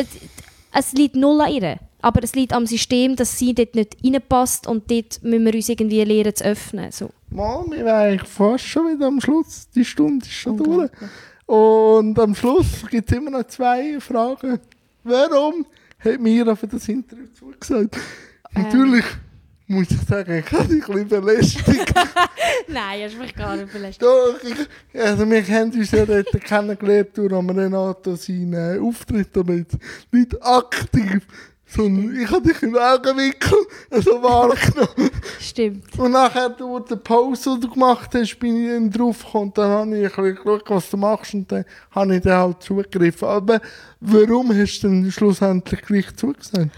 Es liegt null an ihr, aber es liegt am System, dass sie dort nicht reinpasst und dort müssen wir uns irgendwie lernen zu öffnen. So.
Mann, wir wären eigentlich fast schon wieder am Schluss, die Stunde ist schon durch. Und am Schluss gibt es immer noch zwei Fragen. Warum hat Mira für das Interview zugesagt? Ähm. Natürlich muss ich sagen, ich habe dich ein bisschen belästigt.
Nein, hast mich gar nicht belästigt.
Doch, ich, also wir haben uns ja dort kennengelernt durch Renato seinen Auftritt, aber jetzt nicht aktiv, sondern ich habe dich im Augenwinkel so wahrgenommen.
Stimmt.
Und nachher, durch die Pause, die du gemacht hast, bin ich dann drauf gekommen, dann habe ich ein bisschen geschaut, was du machst und dann habe ich dann halt zugegriffen. Aber warum hast du denn schlussendlich gleich zugesagt?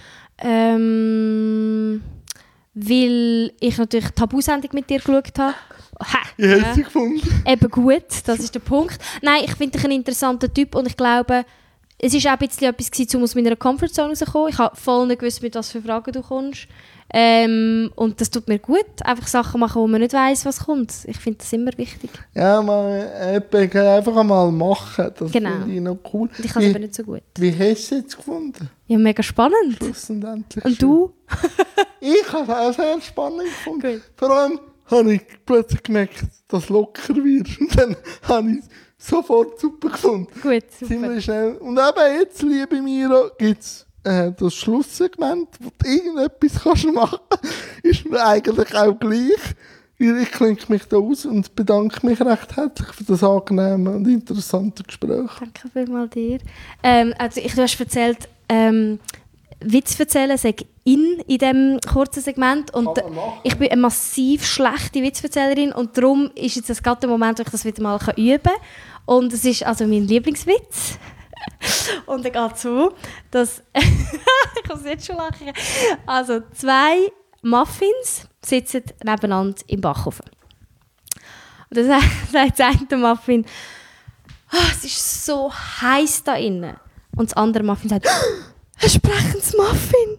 Ähm... Weil ich natürlich die Tabu-Sendung mit dir geschaut habe. Ha,
Wie hast du sie gefunden?
Eben gut, das ist der Punkt. Nein, ich finde dich ein interessanter Typ und ich glaube, es war auch ein bisschen etwas gewesen, um aus meiner Comfortzone rauszukommen. Ich habe voll nicht gewusst, mit was für Fragen du kommst. Ähm, und das tut mir gut. Einfach Sachen machen, wo man nicht weiss, was kommt. Ich finde das immer wichtig.
Ja, man einfach einmal machen. Das
genau.
finde ich noch cool.
Und ich kann es aber nicht so gut.
Wie hast du es jetzt gefunden?
Ja, mega spannend.
Und,
und du?
Ich habe es auch sehr spannend gefunden.
Gut.
Vor allem habe ich plötzlich gemerkt, dass es locker wird. Und dann habe ich es sofort super gefunden.
Gut, super.
Ziemlich schnell. Und eben jetzt, liebe Mira, gibt es äh, das Schlusssegment, wo du irgendetwas kannst machen kannst. Ist mir eigentlich auch gleich. Ich klinke mich da aus und bedanke mich recht herzlich für das angenehme und interessante Gespräch.
Danke vielmals dir. Ähm, also ich, du hast erzählt, ähm, Witz erzählen, sage in in diesem kurzen Segment. Und ich bin eine massiv schlechte Witzverzählerin und darum ist jetzt das gerade der Moment, wo ich das wieder mal üben kann. Und es ist also mein Lieblingswitz. Und er geht so, dass ich muss jetzt schon lachen. Also zwei Muffins sitzen nebeneinander im Backofen. Und dann sagt der eine Muffin, oh, es ist so heiß da innen. Und das andere Muffin sagt, ein sprechendes Muffin.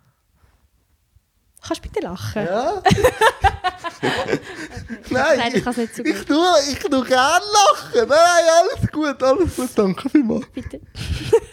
Kannst du bitte lachen?
Ja.
Okay.
Nein,
Nein, ich kann es nicht so gut.
Ich tue, ich tue gerne lachen. Nein, alles gut, alles gut. Danke vielmals.
Bitte.